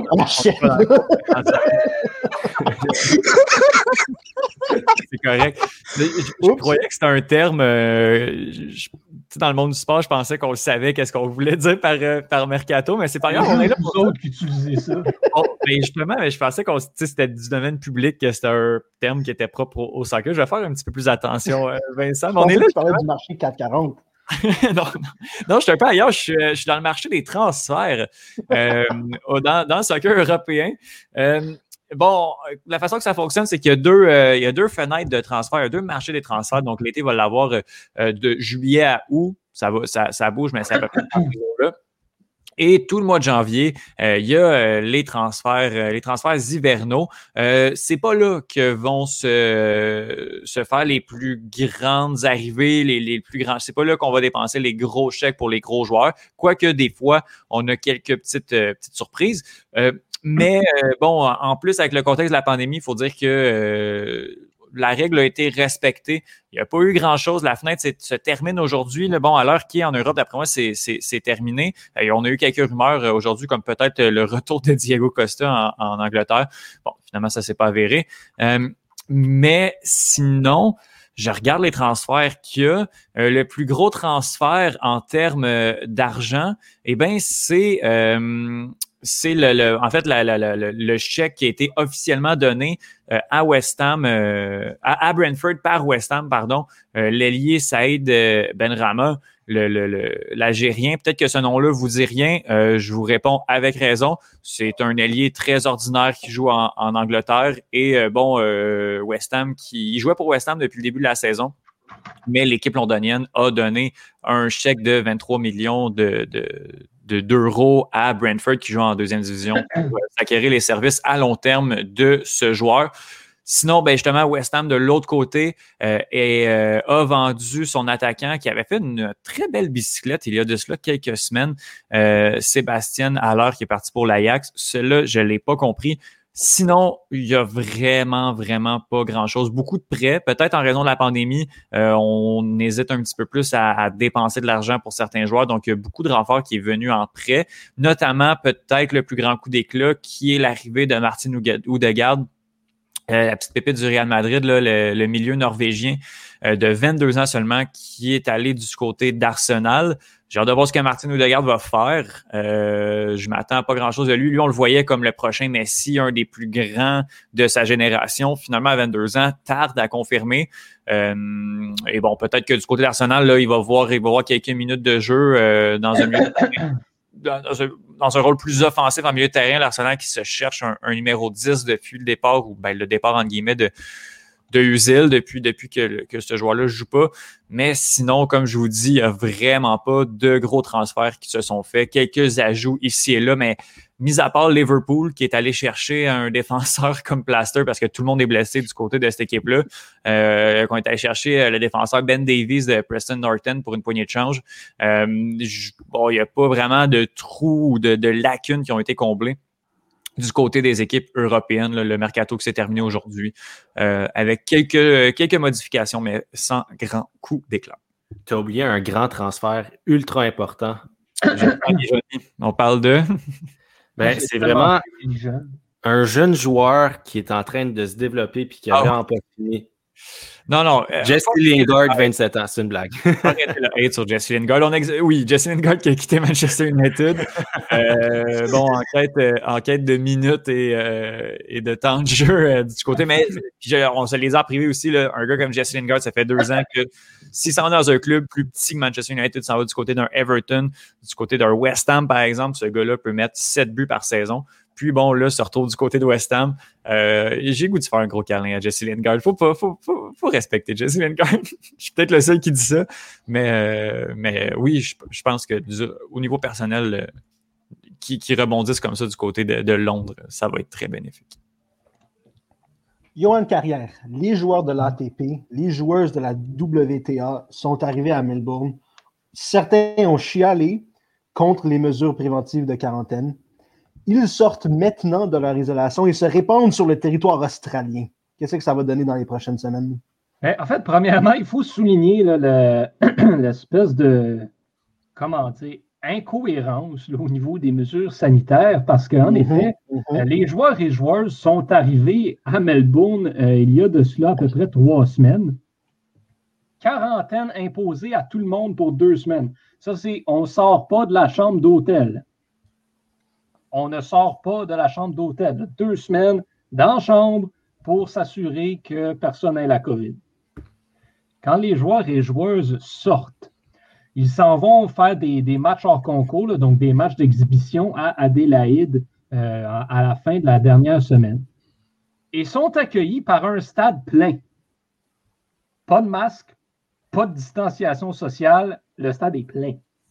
C'est correct. Je croyais que c'était un terme. Dans le monde du sport, je pensais qu'on le savait, qu'est-ce qu'on voulait dire par mercato, mais c'est pas grave. On est là pour d'autres qui utilisaient ça. Mais justement, je pensais que c'était du domaine public, que c'était un terme qui était propre au soccer. Je vais faire un petit peu plus attention, Vincent. On est là. Tu parlais du marché 440. non, je suis un peu ailleurs. Je suis dans le marché des transferts dans le soccer européen. Bon, la façon que ça fonctionne, c'est qu'il y a deux fenêtres de transfert, il y a deux marchés des transferts. Donc, l'été va l'avoir de juillet à août. Ça bouge, mais c'est à peu près là. Et tout le mois de janvier, il y a les transferts hivernaux. C'est pas là que vont se faire les plus grandes arrivées, les plus grands. C'est pas là qu'on va dépenser les gros chèques pour les gros joueurs. Quoique des fois, on a quelques petites surprises. Mais bon, en plus, avec le contexte de la pandémie, il faut dire que la règle a été respectée. Il n'y a pas eu grand-chose. La fenêtre se termine aujourd'hui. Bon, à l'heure qui est en Europe, d'après moi, c'est terminé. Et on a eu quelques rumeurs aujourd'hui, comme peut-être le retour de Diego Costa en Angleterre. Bon, finalement, ça ne s'est pas avéré. Mais sinon, je regarde les transferts qu'il y a. Le plus gros transfert en termes d'argent, eh bien, c'est le chèque qui a été officiellement donné à West Ham, à Brentford par West Ham, pardon, l'ailier Saïd Benrahma, l'Algérien. Peut-être que ce nom-là vous dit rien. Je vous réponds avec raison. C'est un ailier très ordinaire qui joue en Angleterre et West Ham il jouait pour West Ham depuis le début de la saison. Mais l'équipe londonienne a donné un chèque de 23 millions d'euros à Brentford qui joue en deuxième division pour acquérir les services à long terme de ce joueur. Sinon, ben justement, West Ham, de l'autre côté, a vendu son attaquant qui avait fait une très belle bicyclette il y a de cela quelques semaines, Sébastien Haller, qui est parti pour l'Ajax. Cela, je ne l'ai pas compris. Sinon, il y a vraiment pas grand-chose. Beaucoup de prêts, peut-être en raison de la pandémie, on hésite un petit peu plus à dépenser de l'argent pour certains joueurs. Donc, il y a beaucoup de renforts qui est venu en prêt, notamment peut-être le plus grand coup d'éclat qui est l'arrivée de Martin Odegaard, la petite pépite du Real Madrid, là, le milieu norvégien de 22 ans seulement, qui est allé du côté d'Arsenal. J'ai hâte de voir ce que Martin Odegaard va faire. Je m'attends à pas grand-chose de lui. Lui, on le voyait comme le prochain Messi, un des plus grands de sa génération. Finalement, à 22 ans, tarde à confirmer. Et bon, peut-être que du côté d'Arsenal, là, il va voir quelques minutes de jeu dans un milieu dans un rôle plus offensif en milieu de terrain. L'Arsenal qui se cherche un numéro 10 depuis le départ, ou ben, le départ entre guillemets de Özil depuis que ce joueur-là ne joue pas. Mais sinon, comme je vous dis, il n'y a vraiment pas de gros transferts qui se sont faits. Quelques ajouts ici et là, mais mis à part Liverpool qui est allé chercher un défenseur comme Plaster parce que tout le monde est blessé du côté de cette équipe-là, qu'on est allé chercher le défenseur Ben Davies de Preston Norton pour une poignée de change. Il n'y a pas vraiment de trous ou de lacunes qui ont été comblées du côté des équipes européennes, là, le mercato qui s'est terminé aujourd'hui, avec quelques modifications, mais sans grand coup d'éclat. Tu as oublié un grand transfert ultra important. On parle de... Ben, c'est vraiment un jeune joueur qui est en train de se développer et qui a vraiment pas fini. Non. Jesse Lingard, 27 ans, c'est une blague. Arrêtez la hate sur Jesse Lingard. Oui, Jesse Lingard qui a quitté Manchester United. En quête de minutes et de temps de jeu du côté. Mais on se les a privés aussi. Là, un gars comme Jesse Lingard, ça fait 2 ans que s'il s'en va dans un club plus petit que Manchester United, s'en va du côté d'un Everton, du côté d'un West Ham, par exemple, ce gars-là peut mettre 7 buts par saison. Puis bon, là, se retrouve du côté de West Ham. J'ai le goût de faire un gros câlin à Jesse Lingard. Faut respecter Jesse Lingard. Je suis peut-être le seul qui dit ça. Mais oui, je pense que au niveau personnel, qui rebondissent comme ça du côté de Londres, ça va être très bénéfique. Johan Carrière, les joueurs de l'ATP, les joueuses de la WTA sont arrivés à Melbourne. Certains ont chialé contre les mesures préventives de quarantaine. Ils sortent maintenant de leur isolation et se répandent sur le territoire australien. Qu'est-ce que ça va donner dans les prochaines semaines? En fait, premièrement, il faut souligner là, l'espèce de, incohérence là, au niveau des mesures sanitaires parce qu'en effet, les joueurs et joueuses sont arrivés à Melbourne il y a de cela à peu près 3 semaines. Quarantaine imposée à tout le monde pour 2 semaines. Ça, on ne sort pas de la chambre d'hôtel. On ne sort pas de la chambre d'hôtel. 2 semaines dans la chambre pour s'assurer que personne n'ait la COVID. Quand les joueurs et joueuses sortent, ils s'en vont faire des matchs hors concours, là, donc des matchs d'exhibition à Adélaïde à la fin de la dernière semaine. Et sont accueillis par un stade plein. Pas de masque, pas de distanciation sociale, le stade est plein.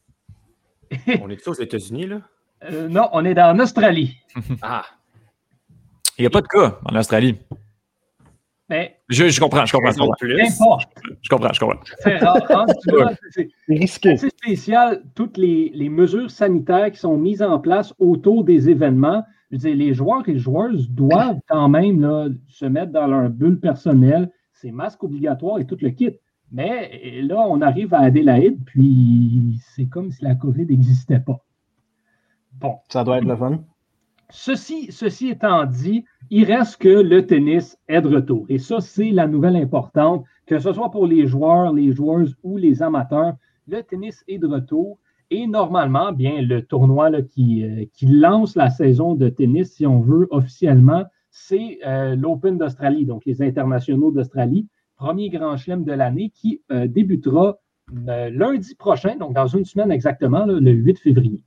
On est tous aux États-Unis, là? Non, on est en Australie. Ah! Il n'y a pas de cas en Australie. Mais je comprends. Je comprends. C'est risqué. C'est spécial, toutes les mesures sanitaires qui sont mises en place autour des événements. Je veux dire, les joueurs et joueuses doivent quand même là, se mettre dans leur bulle personnelle. C'est masque obligatoire et tout le kit. Mais là, on arrive à Adélaïde, puis c'est comme si la COVID n'existait pas. Bon. Ça doit être le fun. Ceci étant dit, il reste que le tennis est de retour. Et ça, c'est la nouvelle importante, que ce soit pour les joueurs, les joueuses ou les amateurs, le tennis est de retour. Et normalement, bien, le tournoi là, qui lance la saison de tennis, si on veut, officiellement, c'est l'Open d'Australie, donc les internationaux d'Australie, premier grand chelem de l'année qui débutera lundi prochain, donc dans une semaine exactement, là, le 8 février.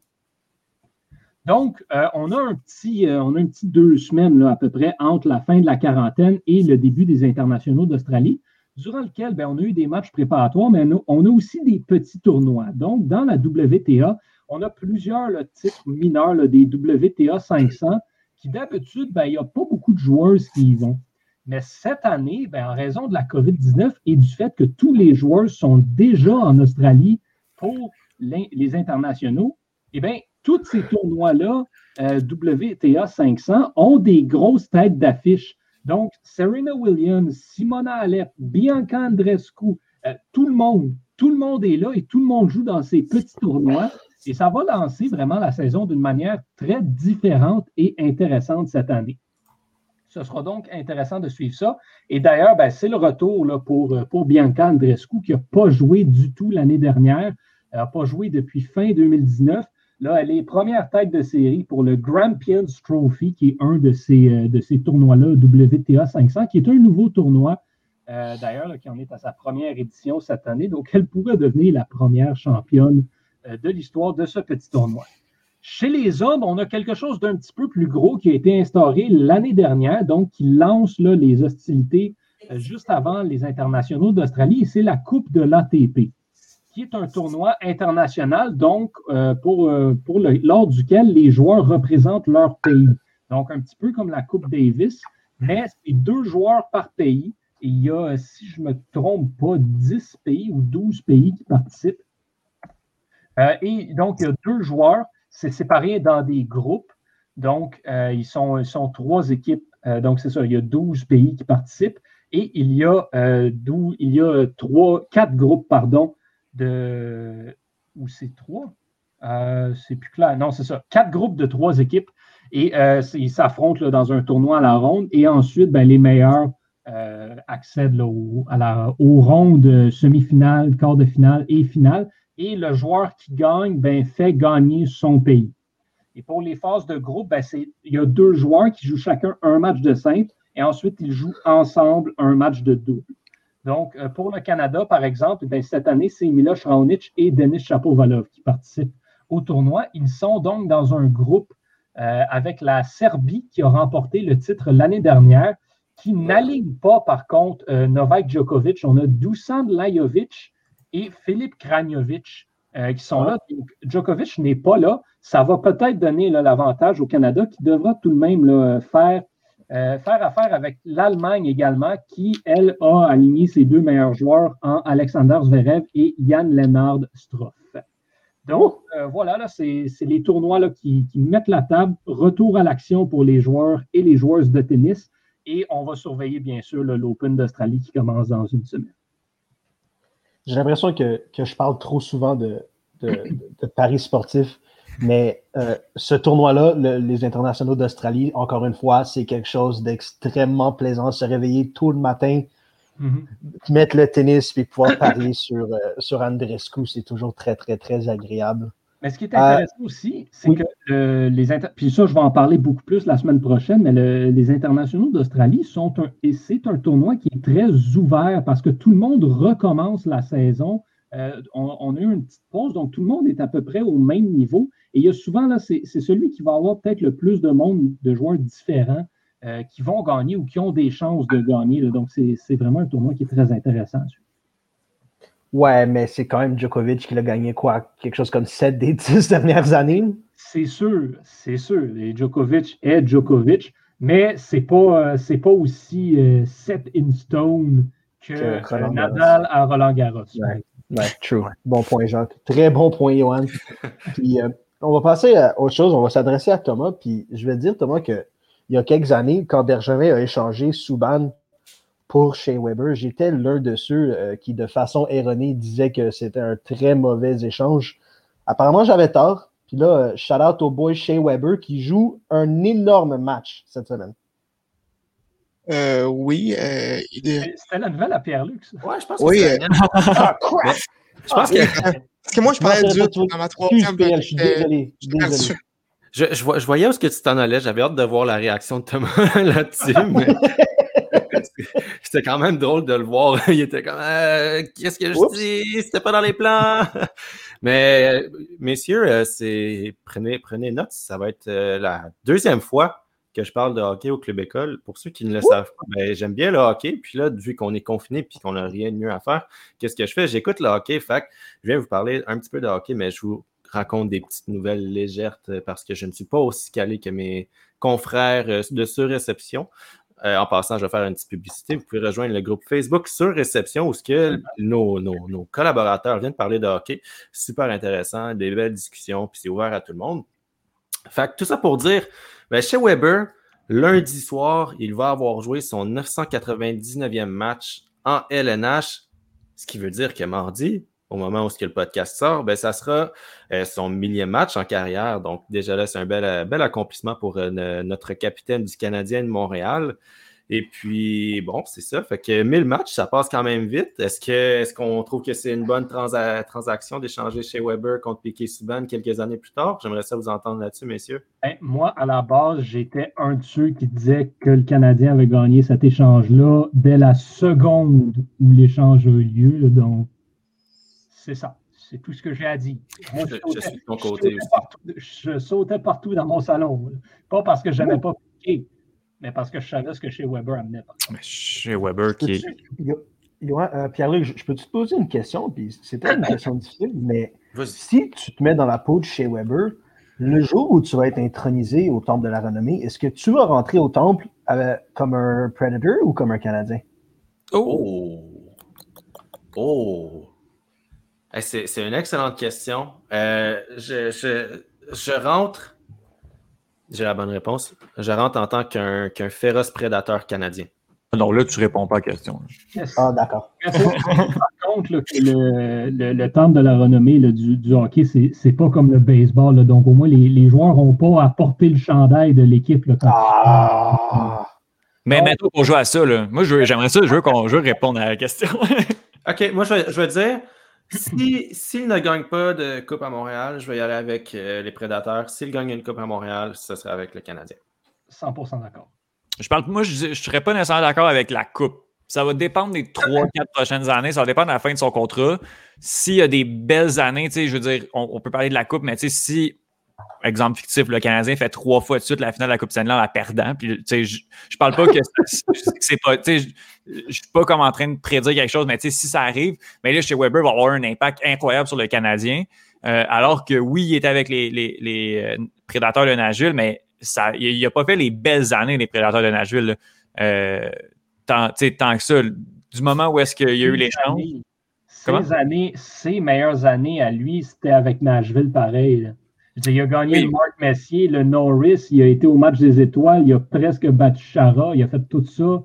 Donc, on a un petit 2 semaines là, à peu près entre la fin de la quarantaine et le début des internationaux d'Australie, durant lequel on a eu des matchs préparatoires, mais on a aussi des petits tournois. Donc, dans la WTA, on a plusieurs titres mineurs des WTA 500 qui, d'habitude, il n'y a pas beaucoup de joueuses qui y vont. Mais cette année, en raison de la COVID-19 et du fait que tous les joueurs sont déjà en Australie pour les internationaux, tous ces tournois-là, WTA 500, ont des grosses têtes d'affiche. Donc, Serena Williams, Simona Halep, Bianca Andreescu, tout le monde est là et tout le monde joue dans ces petits tournois. Et ça va lancer vraiment la saison d'une manière très différente et intéressante cette année. Ce sera donc intéressant de suivre ça. Et d'ailleurs, c'est le retour là, pour Bianca Andreescu qui n'a pas joué du tout l'année dernière. Elle n'a pas joué depuis fin 2019. Là, elle est première tête de série pour le Grampians Trophy, qui est un de ces tournois-là, WTA 500, qui est un nouveau tournoi, d'ailleurs, qui en est à sa première édition cette année. Donc, elle pourrait devenir la première championne de l'histoire de ce petit tournoi. Chez les hommes, on a quelque chose d'un petit peu plus gros qui a été instauré l'année dernière, donc qui lance là, les hostilités juste avant les internationaux d'Australie, et c'est la Coupe de l'ATP, qui est un tournoi international, donc lors duquel les joueurs représentent leur pays. Donc, un petit peu comme la Coupe Davis, mais c'est 2 joueurs par pays. Et il y a, si je ne me trompe pas, 10 pays ou 12 pays qui participent. Et donc, il y a 2 joueurs, c'est séparé dans des groupes. Donc, ils sont 3 équipes. Donc, c'est ça, il y a 12 pays qui participent. Et il y a 4 groupes, ou c'est 3? C'est plus clair. Non, c'est ça. 4 groupes de 3 équipes. Et ils s'affrontent là, dans un tournoi à la ronde. Et ensuite, les meilleurs accèdent là, aux rondes semi-finales, quart de finale et finale. Et le joueur qui gagne fait gagner son pays. Et pour les phases de groupe, il y a 2 joueurs qui jouent chacun un match de simple et ensuite ils jouent ensemble un match de double. Donc, pour le Canada, par exemple, cette année, c'est Miloš Raonic et Denis Shapovalov qui participent au tournoi. Ils sont donc dans un groupe avec la Serbie qui a remporté le titre l'année dernière, qui n'aligne pas, par contre, Novak Djokovic. On a Dusan Lajovic et Filip Krajinovic qui sont là. Donc, Djokovic n'est pas là. Ça va peut-être donner là, l'avantage au Canada qui devra tout de même là, faire affaire avec l'Allemagne également, qui, elle, a aligné ses 2 meilleurs joueurs en Alexander Zverev et Jan-Lennard Struff. Donc, voilà, là, c'est les tournois là, qui mettent la table. Retour à l'action pour les joueurs et les joueuses de tennis. Et on va surveiller, bien sûr, là, l'Open d'Australie qui commence dans une semaine. J'ai l'impression que je parle trop souvent de paris sportifs, mais ce tournoi-là, les internationaux d'Australie, encore une fois, c'est quelque chose d'extrêmement plaisant. Se réveiller tout le matin, mettre le tennis et pouvoir parier sur Andreescu, c'est toujours très, très, très agréable. Mais ce qui est intéressant aussi, c'est que puis ça, je vais en parler beaucoup plus la semaine prochaine, mais les internationaux d'Australie c'est un tournoi qui est très ouvert parce que tout le monde recommence la saison. On a eu une petite pause, donc tout le monde est à peu près au même niveau. Et il y a souvent, là, c'est celui qui va avoir peut-être le plus de monde, de joueurs différents qui vont gagner ou qui ont des chances de gagner. Là. Donc, c'est vraiment un tournoi qui est très intéressant. Ouais, mais c'est quand même Djokovic qui l'a gagné quoi? Quelque chose comme 7 des 10 dernières années? C'est sûr. Et Djokovic est Djokovic, mais c'est pas aussi set in stone que Nadal à Roland-Garros. Ouais, true. Bon point, Jacques. Très bon point, Johan. Puis, on va passer à autre chose. On va s'adresser à Thomas. Puis, je vais te dire, Thomas, qu'il y a quelques années, quand Bergevin a échangé Subban pour Shea Weber, j'étais l'un de ceux qui, de façon erronée, disait que c'était un très mauvais échange. Apparemment, j'avais tort. Puis là, shout-out au boy Shea Weber qui joue un énorme match cette semaine. Oui. C'était la nouvelle à Pierre-Luc, ça. Ouais, je pense que c'est Ah, crap! Je pense que... Parce que moi, je parlais du dans ma 3e. Je suis désolé. Je voyais où est-ce que tu t'en allais. J'avais hâte de voir la réaction de Thomas là-dessus, mais c'était quand même drôle de le voir. Il était comme qu'est-ce que je dis? C'était pas dans les plans. Mais messieurs, prenez note. Ça va être la 2e fois que je parle de hockey au Club École. Pour ceux qui ne le savent pas, j'aime bien le hockey. Puis là, vu qu'on est confiné et qu'on n'a rien de mieux à faire, qu'est-ce que je fais? J'écoute le hockey. Fait que je viens vous parler un petit peu de hockey, mais je vous raconte des petites nouvelles légères parce que je ne suis pas aussi calé que mes confrères de surréception. En passant, je vais faire une petite publicité. Vous pouvez rejoindre le groupe Facebook sur Réception où nos collaborateurs viennent parler de hockey. Super intéressant, des belles discussions, puis c'est ouvert à tout le monde. Fait que tout ça pour dire, chez Weber, lundi soir, il va avoir joué son 999e match en LNH, ce qui veut dire que mardi, au moment où le podcast sort, ça sera son 1000e match en carrière. Donc, déjà là, c'est un bel accomplissement pour notre capitaine du Canadien de Montréal. Et puis, bon, c'est ça. Fait que 1000 matchs, ça passe quand même vite. Est-ce qu'on trouve que c'est une bonne transaction d'échanger chez Weber contre Piquet Subban quelques années plus tard? J'aimerais ça vous entendre là-dessus, messieurs. Moi, à la base, j'étais un de ceux qui disait que le Canadien avait gagné cet échange-là dès la seconde où l'échange a eu lieu. Là, donc, c'est ça. C'est tout ce que j'ai à dire. Moi, je suis de ton côté aussi. Je sautais partout dans mon salon. Pas parce que je n'aimais pas Piquet, mais parce que je savais ce que chez Weber amenait. Mais chez Weber qui est... Pierre-Luc, je peux te poser une question? Puis c'est peut-être une question difficile, mais si tu te mets dans la peau de chez Weber, le jour où tu vas être intronisé au Temple de la Renommée, est-ce que tu vas rentrer au Temple comme un Predator ou comme un Canadien? C'est une excellente question. Je rentre... J'ai la bonne réponse. Je rentre en tant qu'un féroce prédateur canadien. Non, là, tu réponds pas à la question. Yes. Ah, d'accord. Par contre, là, le temple de la renommée là, du hockey, c'est pas comme le baseball. Là, donc, au moins, les joueurs n'ont pas à porter le chandail de l'équipe. Là, mais maintenant, pour jouer à ça, là, moi, j'aimerais ça, je veux répondre à la question. OK, moi, je vais dire, s'il ne gagne pas de Coupe à Montréal, je vais y aller avec les Prédateurs. S'il gagne une Coupe à Montréal, ce serait avec le Canadien. 100% d'accord. Moi, je ne serais pas nécessairement d'accord avec la Coupe. Ça va dépendre des 3-4 prochaines années. Ça va dépendre de la fin de son contrat. S'il y a des belles années, je veux dire, on peut parler de la Coupe, mais si, exemple fictif, le Canadien fait 3 fois de suite la finale de la Coupe Stanley en perdant, puis je parle pas que c'est pas... Je suis pas comme en train de prédire quelque chose, mais si ça arrive, mais là, chez Weber, il va avoir un impact incroyable sur le Canadien. Alors que oui, il était avec les Prédateurs de Nashville, mais il n'a pas fait les belles années, les Prédateurs de Nashville. Tant que ça, du moment où est-ce qu'il y a eu l'échange. Ses meilleures années à lui, c'était avec Nashville pareil. Il a gagné le Mark Messier, le Norris, il a été au match des étoiles, il a presque battu Chara, il a fait tout ça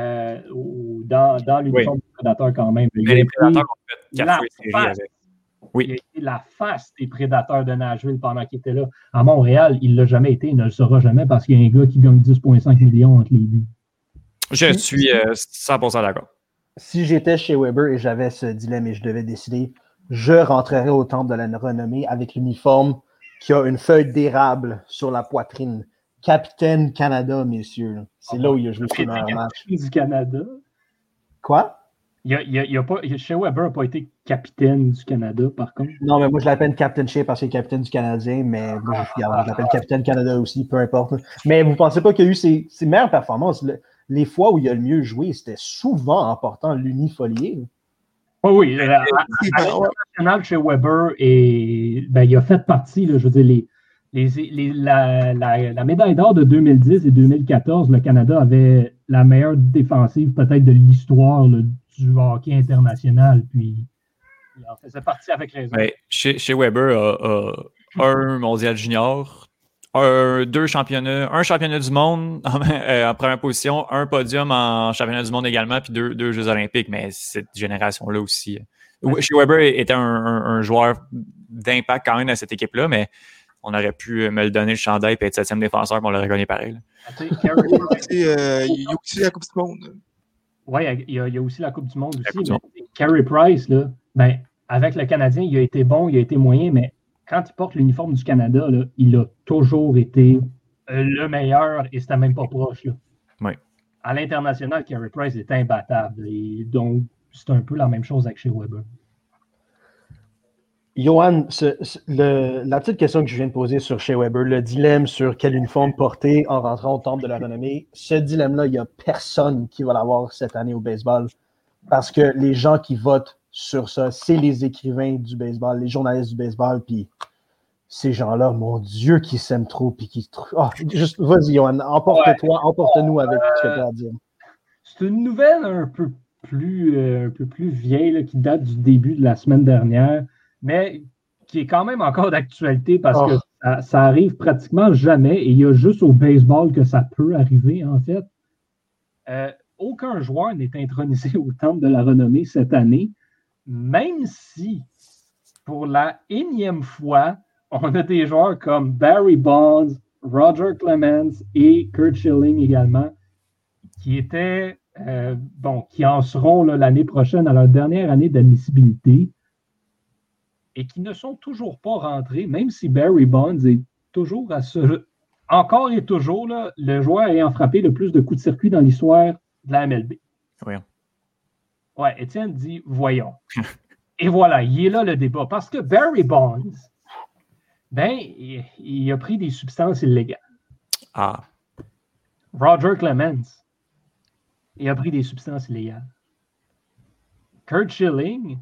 dans l'uniforme des Prédateurs quand même. Mais les Prédateurs ont fait 4 fois série avec. Oui. Il a été la face des Prédateurs de Nashville pendant qu'il était là. À Montréal, il ne l'a jamais été, il ne le sera jamais parce qu'il y a un gars qui gagne 10,5 millions entre les buts. Je suis 100% d'accord. Si j'étais chez Weber et j'avais ce dilemme et je devais décider, je rentrerais au Temple de la Renommée avec l'uniforme qui a une feuille d'érable sur la poitrine. Capitaine Canada, messieurs. C'est là où il a joué son meilleur match. Du Canada. Quoi? Chez Weber n'a pas été capitaine du Canada, par contre. Non, mais moi, je l'appelle Captain Shea parce qu'il est capitaine du Canadien, mais moi, je l'appelle Capitaine Canada aussi, peu importe. Mais vous ne pensez pas qu'il y a eu ses meilleures performances? Les fois où il a le mieux joué, c'était souvent en portant l'unifolié. Oui. L'international chez Weber, il a fait partie, là, je veux dire, la médaille d'or de 2010 et 2014, le Canada avait la meilleure défensive peut-être de l'histoire du hockey international. Puis, il en faisait partie avec raison. Chez Weber, a un mondial junior, un championnat du monde en première position, un podium en championnat du monde également, puis deux Jeux olympiques. Mais cette génération-là aussi. Chez Weber était un joueur d'impact quand même dans cette équipe-là, mais on aurait pu me le donner le chandail et être 7e défenseur, mais on l'aurait gagné pareil. Il y a aussi la Coupe du Monde. Oui, il y a aussi la Coupe du Monde aussi. Carey Price, là, avec le Canadien, il a été bon, il a été moyen, mais quand il porte l'uniforme du Canada, là, il a toujours été le meilleur et c'était même pas proche. Là. Oui. À l'international, Carey Price est imbattable. Et donc, c'est un peu la même chose avec chez Weber. Johan, la petite question que je viens de poser sur chez Weber, le dilemme sur quel uniforme porter en rentrant au Temple de la Renommée, ce dilemme-là, il n'y a personne qui va l'avoir cette année au baseball parce que les gens qui votent sur ça, c'est les écrivains du baseball, les journalistes du baseball, puis ces gens-là, mon Dieu, qui s'aiment trop. Puis qui... juste, vas-y, Johan, emporte-nous avec ce que tu as à dire. C'est une nouvelle un peu plus vieille là, qui date du début de la semaine dernière, mais qui est quand même encore d'actualité parce que ça arrive pratiquement jamais et il y a juste au baseball que ça peut arriver, en fait. Aucun joueur n'est intronisé au Temple de la Renommée cette année, même si, pour la énième fois, on a des joueurs comme Barry Bonds, Roger Clemens et Curt Schilling également, qui étaient, qui en seront là, l'année prochaine à leur dernière année d'admissibilité et qui ne sont toujours pas rentrés, même si Barry Bonds est toujours encore et toujours là, le joueur ayant frappé le plus de coups de circuit dans l'histoire de la MLB. Voyons. Ouais, Étienne dit « voyons ». Et voilà, il est là le débat. Parce que Barry Bonds, il a pris des substances illégales. Ah. Roger Clemens, il a pris des substances illégales. Curt Schilling,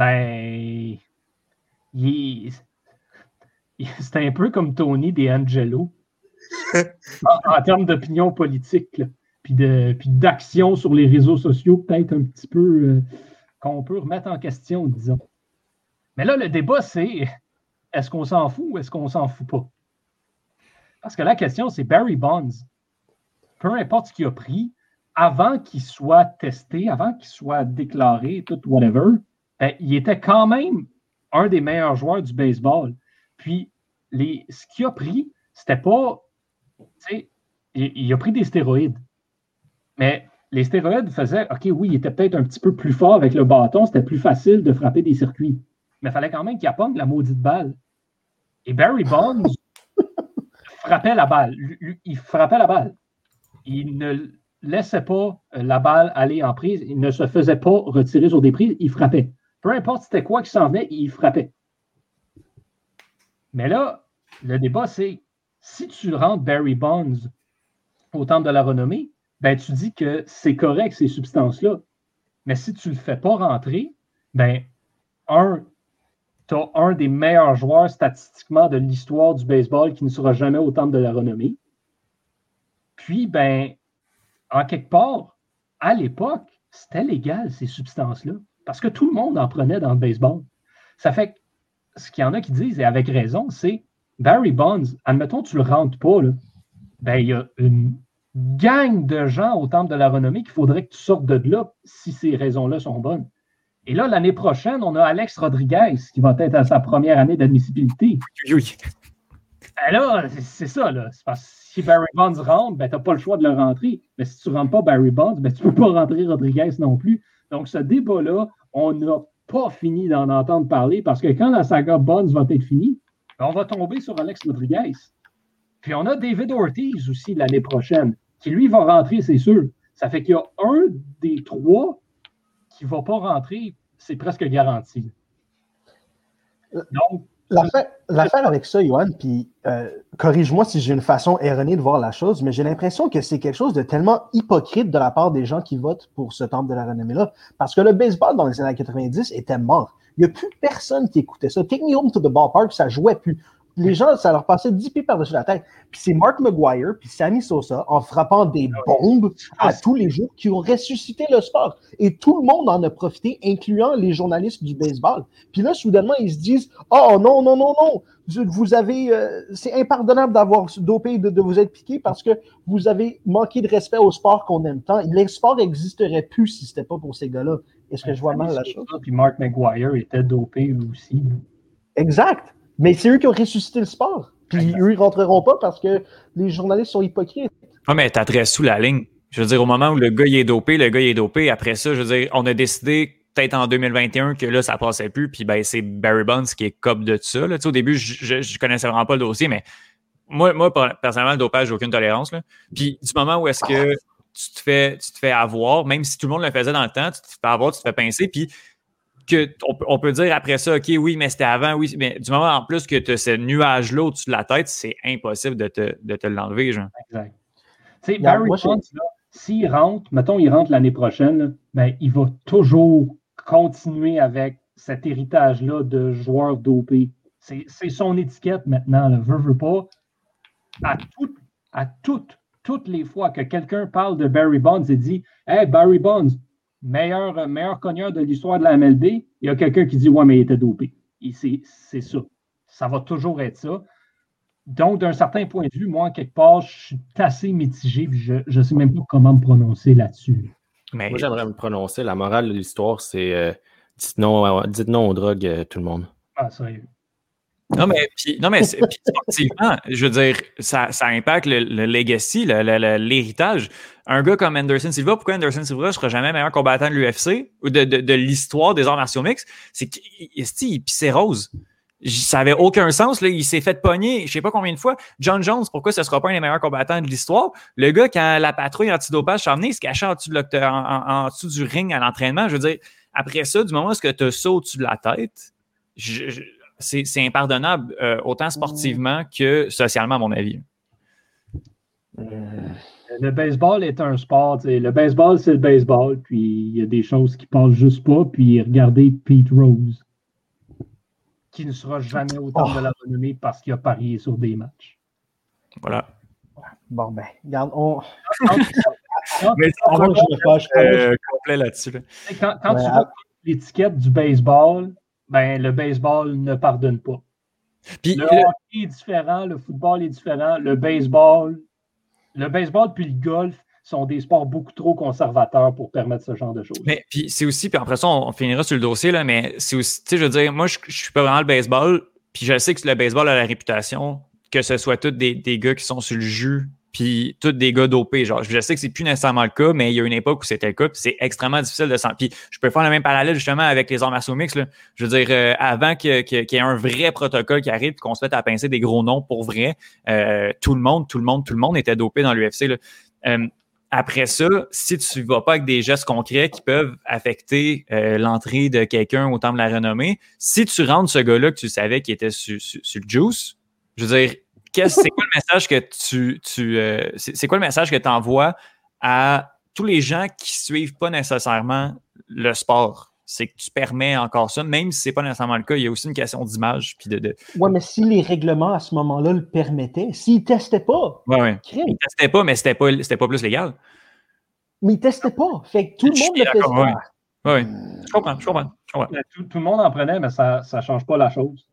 c'est un peu comme Tony DeAngelo en termes d'opinion politique, là, puis d'action sur les réseaux sociaux, peut-être un petit peu qu'on peut remettre en question, disons. Mais là, le débat, c'est est-ce qu'on s'en fout ou est-ce qu'on s'en fout pas? Parce que la question, c'est Barry Bonds, peu importe ce qu'il a pris, avant qu'il soit testé, avant qu'il soit déclaré, tout whatever, il était quand même un des meilleurs joueurs du baseball. Puis, ce qu'il a pris, c'était pas... Il a pris des stéroïdes. Mais les stéroïdes faisaient... OK, oui, il était peut-être un petit peu plus fort avec le bâton, c'était plus facile de frapper des circuits. Mais il fallait quand même qu'il appogne la maudite balle. Et Barry Bonds frappait la balle. Il frappait la balle. Il ne laissait pas la balle aller en prise. Il ne se faisait pas retirer sur des prises. Il frappait. Peu importe c'était quoi qui s'en venait, il frappait. Mais là, le débat, c'est si tu rentres Barry Bonds au Temple de la Renommée, tu dis que c'est correct, ces substances-là. Mais si tu ne le fais pas rentrer, tu as un des meilleurs joueurs statistiquement de l'histoire du baseball qui ne sera jamais au Temple de la Renommée. Puis, en quelque part, à l'époque, c'était légal, ces substances-là. Parce que tout le monde en prenait dans le baseball. Ça fait que ce qu'il y en a qui disent, et avec raison, c'est Barry Bonds, admettons, tu ne le rentres pas, il y a une gang de gens au Temple de la Renommée qu'il faudrait que tu sortes de là si ces raisons-là sont bonnes. Et là, l'année prochaine, on a Alex Rodriguez qui va être à sa première année d'admissibilité. Oui. Et là, c'est ça, là. C'est parce que si Barry Bonds rentre, tu n'as pas le choix de le rentrer. Mais si tu ne rentres pas Barry Bonds, tu ne peux pas rentrer Rodriguez non plus. Donc, ce débat-là, on n'a pas fini d'en entendre parler parce que quand la saga Bonds va être finie, on va tomber sur Alex Rodriguez. Puis on a David Ortiz aussi l'année prochaine, qui lui va rentrer, c'est sûr. Ça fait qu'il y a un des trois qui ne va pas rentrer, c'est presque garanti. Donc, l'affaire avec ça, Johan, puis corrige-moi si j'ai une façon erronée de voir la chose, mais j'ai l'impression que c'est quelque chose de tellement hypocrite de la part des gens qui votent pour ce Temple de la Renommée-là, parce que le baseball dans les années 90 était mort. Il n'y a plus personne qui écoutait ça. Take Me Home to the Ballpark, ça jouait plus. Les gens, ça leur passait 10 pieds par-dessus la tête. Puis c'est Mark McGwire puis Sammy Sosa, en frappant des bombes à tous les jours, qui ont ressuscité le sport. Et tout le monde en a profité, incluant les journalistes du baseball. Puis là, soudainement, ils se disent « Oh non, non, non, non! Vous avez... c'est impardonnable d'avoir dopé, de vous être piqué parce que vous avez manqué de respect au sport qu'on aime tant. Le sport n'existerait plus si ce n'était pas pour ces gars-là. » Est-ce que je vois mal la chose? Puis Mark McGwire était dopé aussi. Exact. Mais c'est eux qui ont ressuscité le sport. Puis eux, ils ne rentreront pas parce que les journalistes sont hypocrites. Ah, mais t'adresses sous la ligne. Je veux dire, au moment où le gars il est dopé. Après ça, je veux dire, on a décidé peut-être en 2021 que là, ça passait plus. Puis c'est Barry Bonds qui est cop de ça. Là. Au début, je connaissais vraiment pas le dossier, mais moi personnellement, le dopage, j'ai aucune tolérance. Là. Puis du moment où est-ce que tu te fais avoir, même si tout le monde le faisait dans le temps, tu te fais avoir, tu te fais pincer, puis on peut dire après ça, OK, oui, mais c'était avant, oui, mais du moment en plus que tu as ce nuage-là au-dessus de la tête, c'est impossible de te l'enlever, genre. Exact. Tu sais, Barry Bonds, s'il rentre, mettons, il rentre l'année prochaine, il va toujours continuer avec cet héritage-là de joueurs dopés. C'est son étiquette maintenant, là, veut pas. À toutes les fois que quelqu'un parle de Barry Bonds et dit « Hey, Barry Bonds, meilleur cogneur de l'histoire de la MLB », il y a quelqu'un qui dit « Ouais, mais il était dopé. » C'est ça. Ça va toujours être ça. Donc, d'un certain point de vue, moi, quelque part, je suis assez mitigé, puis je ne sais même pas comment me prononcer là-dessus. Mais... Moi, j'aimerais me prononcer. La morale de l'histoire, c'est dites non aux drogues, tout le monde. Ah, sérieux. Non, mais sportivement, je veux dire, ça impacte le legacy, l'héritage. Un gars comme Anderson Silva, pourquoi Anderson Silva ne sera jamais meilleur combattant de l'UFC ou de l'histoire des arts martiaux mixtes? C'est qu'il pissait rose. Ça n'avait aucun sens. Là. Il s'est fait pogner, je ne sais pas combien de fois. John Jones, pourquoi ce ne sera pas un des meilleurs combattants de l'histoire? Le gars, quand la patrouille antidopage s'est emmenée, il se cachait en dessous du ring à l'entraînement. Je veux dire, après ça, du moment où tu as ça au-dessus de la tête, c'est impardonnable, autant sportivement que socialement, à mon avis. Le baseball est un sport. T'sais. Le baseball, c'est le baseball. Puis il y a des choses qui passent juste pas. Puis regardez Pete Rose, qui ne sera jamais au temple de la renommée parce qu'il a parié sur des matchs. Voilà. Bon, ben, regarde, mais on va complet là-dessus. Là. Quand tu vois l'étiquette du baseball, ben, le baseball ne pardonne pas. Puis, le hockey est différent, le football est différent, le baseball puis le golf sont des sports beaucoup trop conservateurs pour permettre ce genre de choses. Mais puis c'est aussi, puis après ça, on finira sur le dossier, là, mais c'est aussi, tu sais, je veux dire, moi, je suis pas vraiment le baseball, puis je sais que le baseball a la réputation que ce soit tous des gars qui sont sur le jus, puis tous des gars dopés. Genre, je sais que c'est plus nécessairement le cas, mais il y a une époque où c'était le cas, puis c'est extrêmement difficile de s'en... Puis je peux faire le même parallèle justement avec les arts martiaux mixtes, là. Je veux dire, avant qu'il y ait un vrai protocole qui arrive, puis qu'on se mette à pincer des gros noms pour vrai, tout le monde était dopé dans l'UFC, là. Après ça, si tu ne vas pas avec des gestes concrets qui peuvent affecter l'entrée de quelqu'un au temple de la renommée, si tu rentres ce gars-là que tu savais qui était sur le juice, je veux dire, c'est quoi le message que c'est quoi le message que tu envoies à tous les gens qui ne suivent pas nécessairement le sport? C'est que tu permets encore ça, même si ce n'est pas nécessairement le cas, il y a aussi une question d'image. Oui, mais si les règlements à ce moment-là le permettaient, s'ils ne testaient pas, ils ne testaient pas, mais c'était pas plus légal. Mais ils ne testaient pas. Fait que tout le monde le faisait. Oui, je comprends. Tout le monde en prenait, mais ça ne change pas la chose.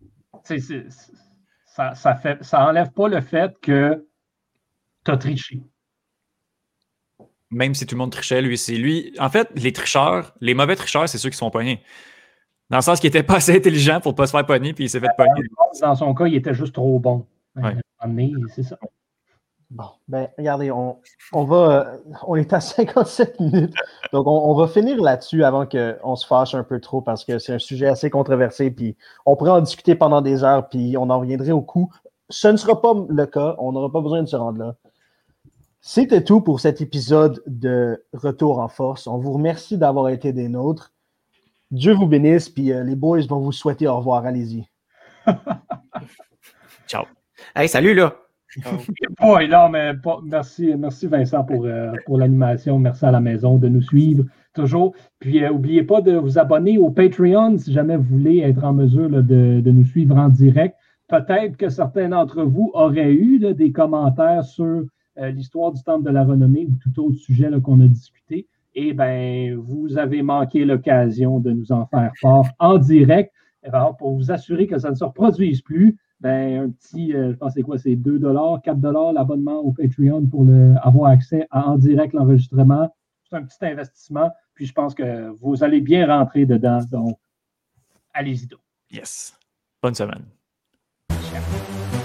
Ça enlève pas le fait que tu as triché. Même si tout le monde trichait, lui. En fait, les mauvais tricheurs, c'est ceux qui sont pognés. Dans le sens qu'il n'était pas assez intelligent pour ne pas se faire pogner, puis il s'est fait pogner. Dans son cas, il était juste trop bon. Ouais. C'est ça. Bon, ben, regardez, on est à 57 minutes. Donc, on va finir là-dessus avant qu'on se fâche un peu trop parce que c'est un sujet assez controversé, puis on pourrait en discuter pendant des heures, puis on en reviendrait au coup. Ce ne sera pas le cas. On n'aura pas besoin de se rendre là. C'était tout pour cet épisode de Retour en force. On vous remercie d'avoir été des nôtres. Dieu vous bénisse, puis les boys vont vous souhaiter au revoir. Allez-y. Ciao. Hey, salut, là! Merci Vincent pour l'animation. Merci à la maison de nous suivre toujours. Puis, n'oubliez pas de vous abonner au Patreon si jamais vous voulez être en mesure là, de nous suivre en direct. Peut-être que certains d'entre vous auraient eu là, des commentaires sur l'histoire du Temple de la Renommée ou tout autre sujet là, qu'on a discuté. Et bien, vous avez manqué l'occasion de nous en faire part en direct. Alors, pour vous assurer que ça ne se reproduise plus, ben, un petit, je pense c'est quoi, c'est 2 $, 4 $ l'abonnement au Patreon pour avoir accès à en direct l'enregistrement. C'est un petit investissement, puis je pense que vous allez bien rentrer dedans, donc allez-y donc. Yes. Bonne semaine. Ciao.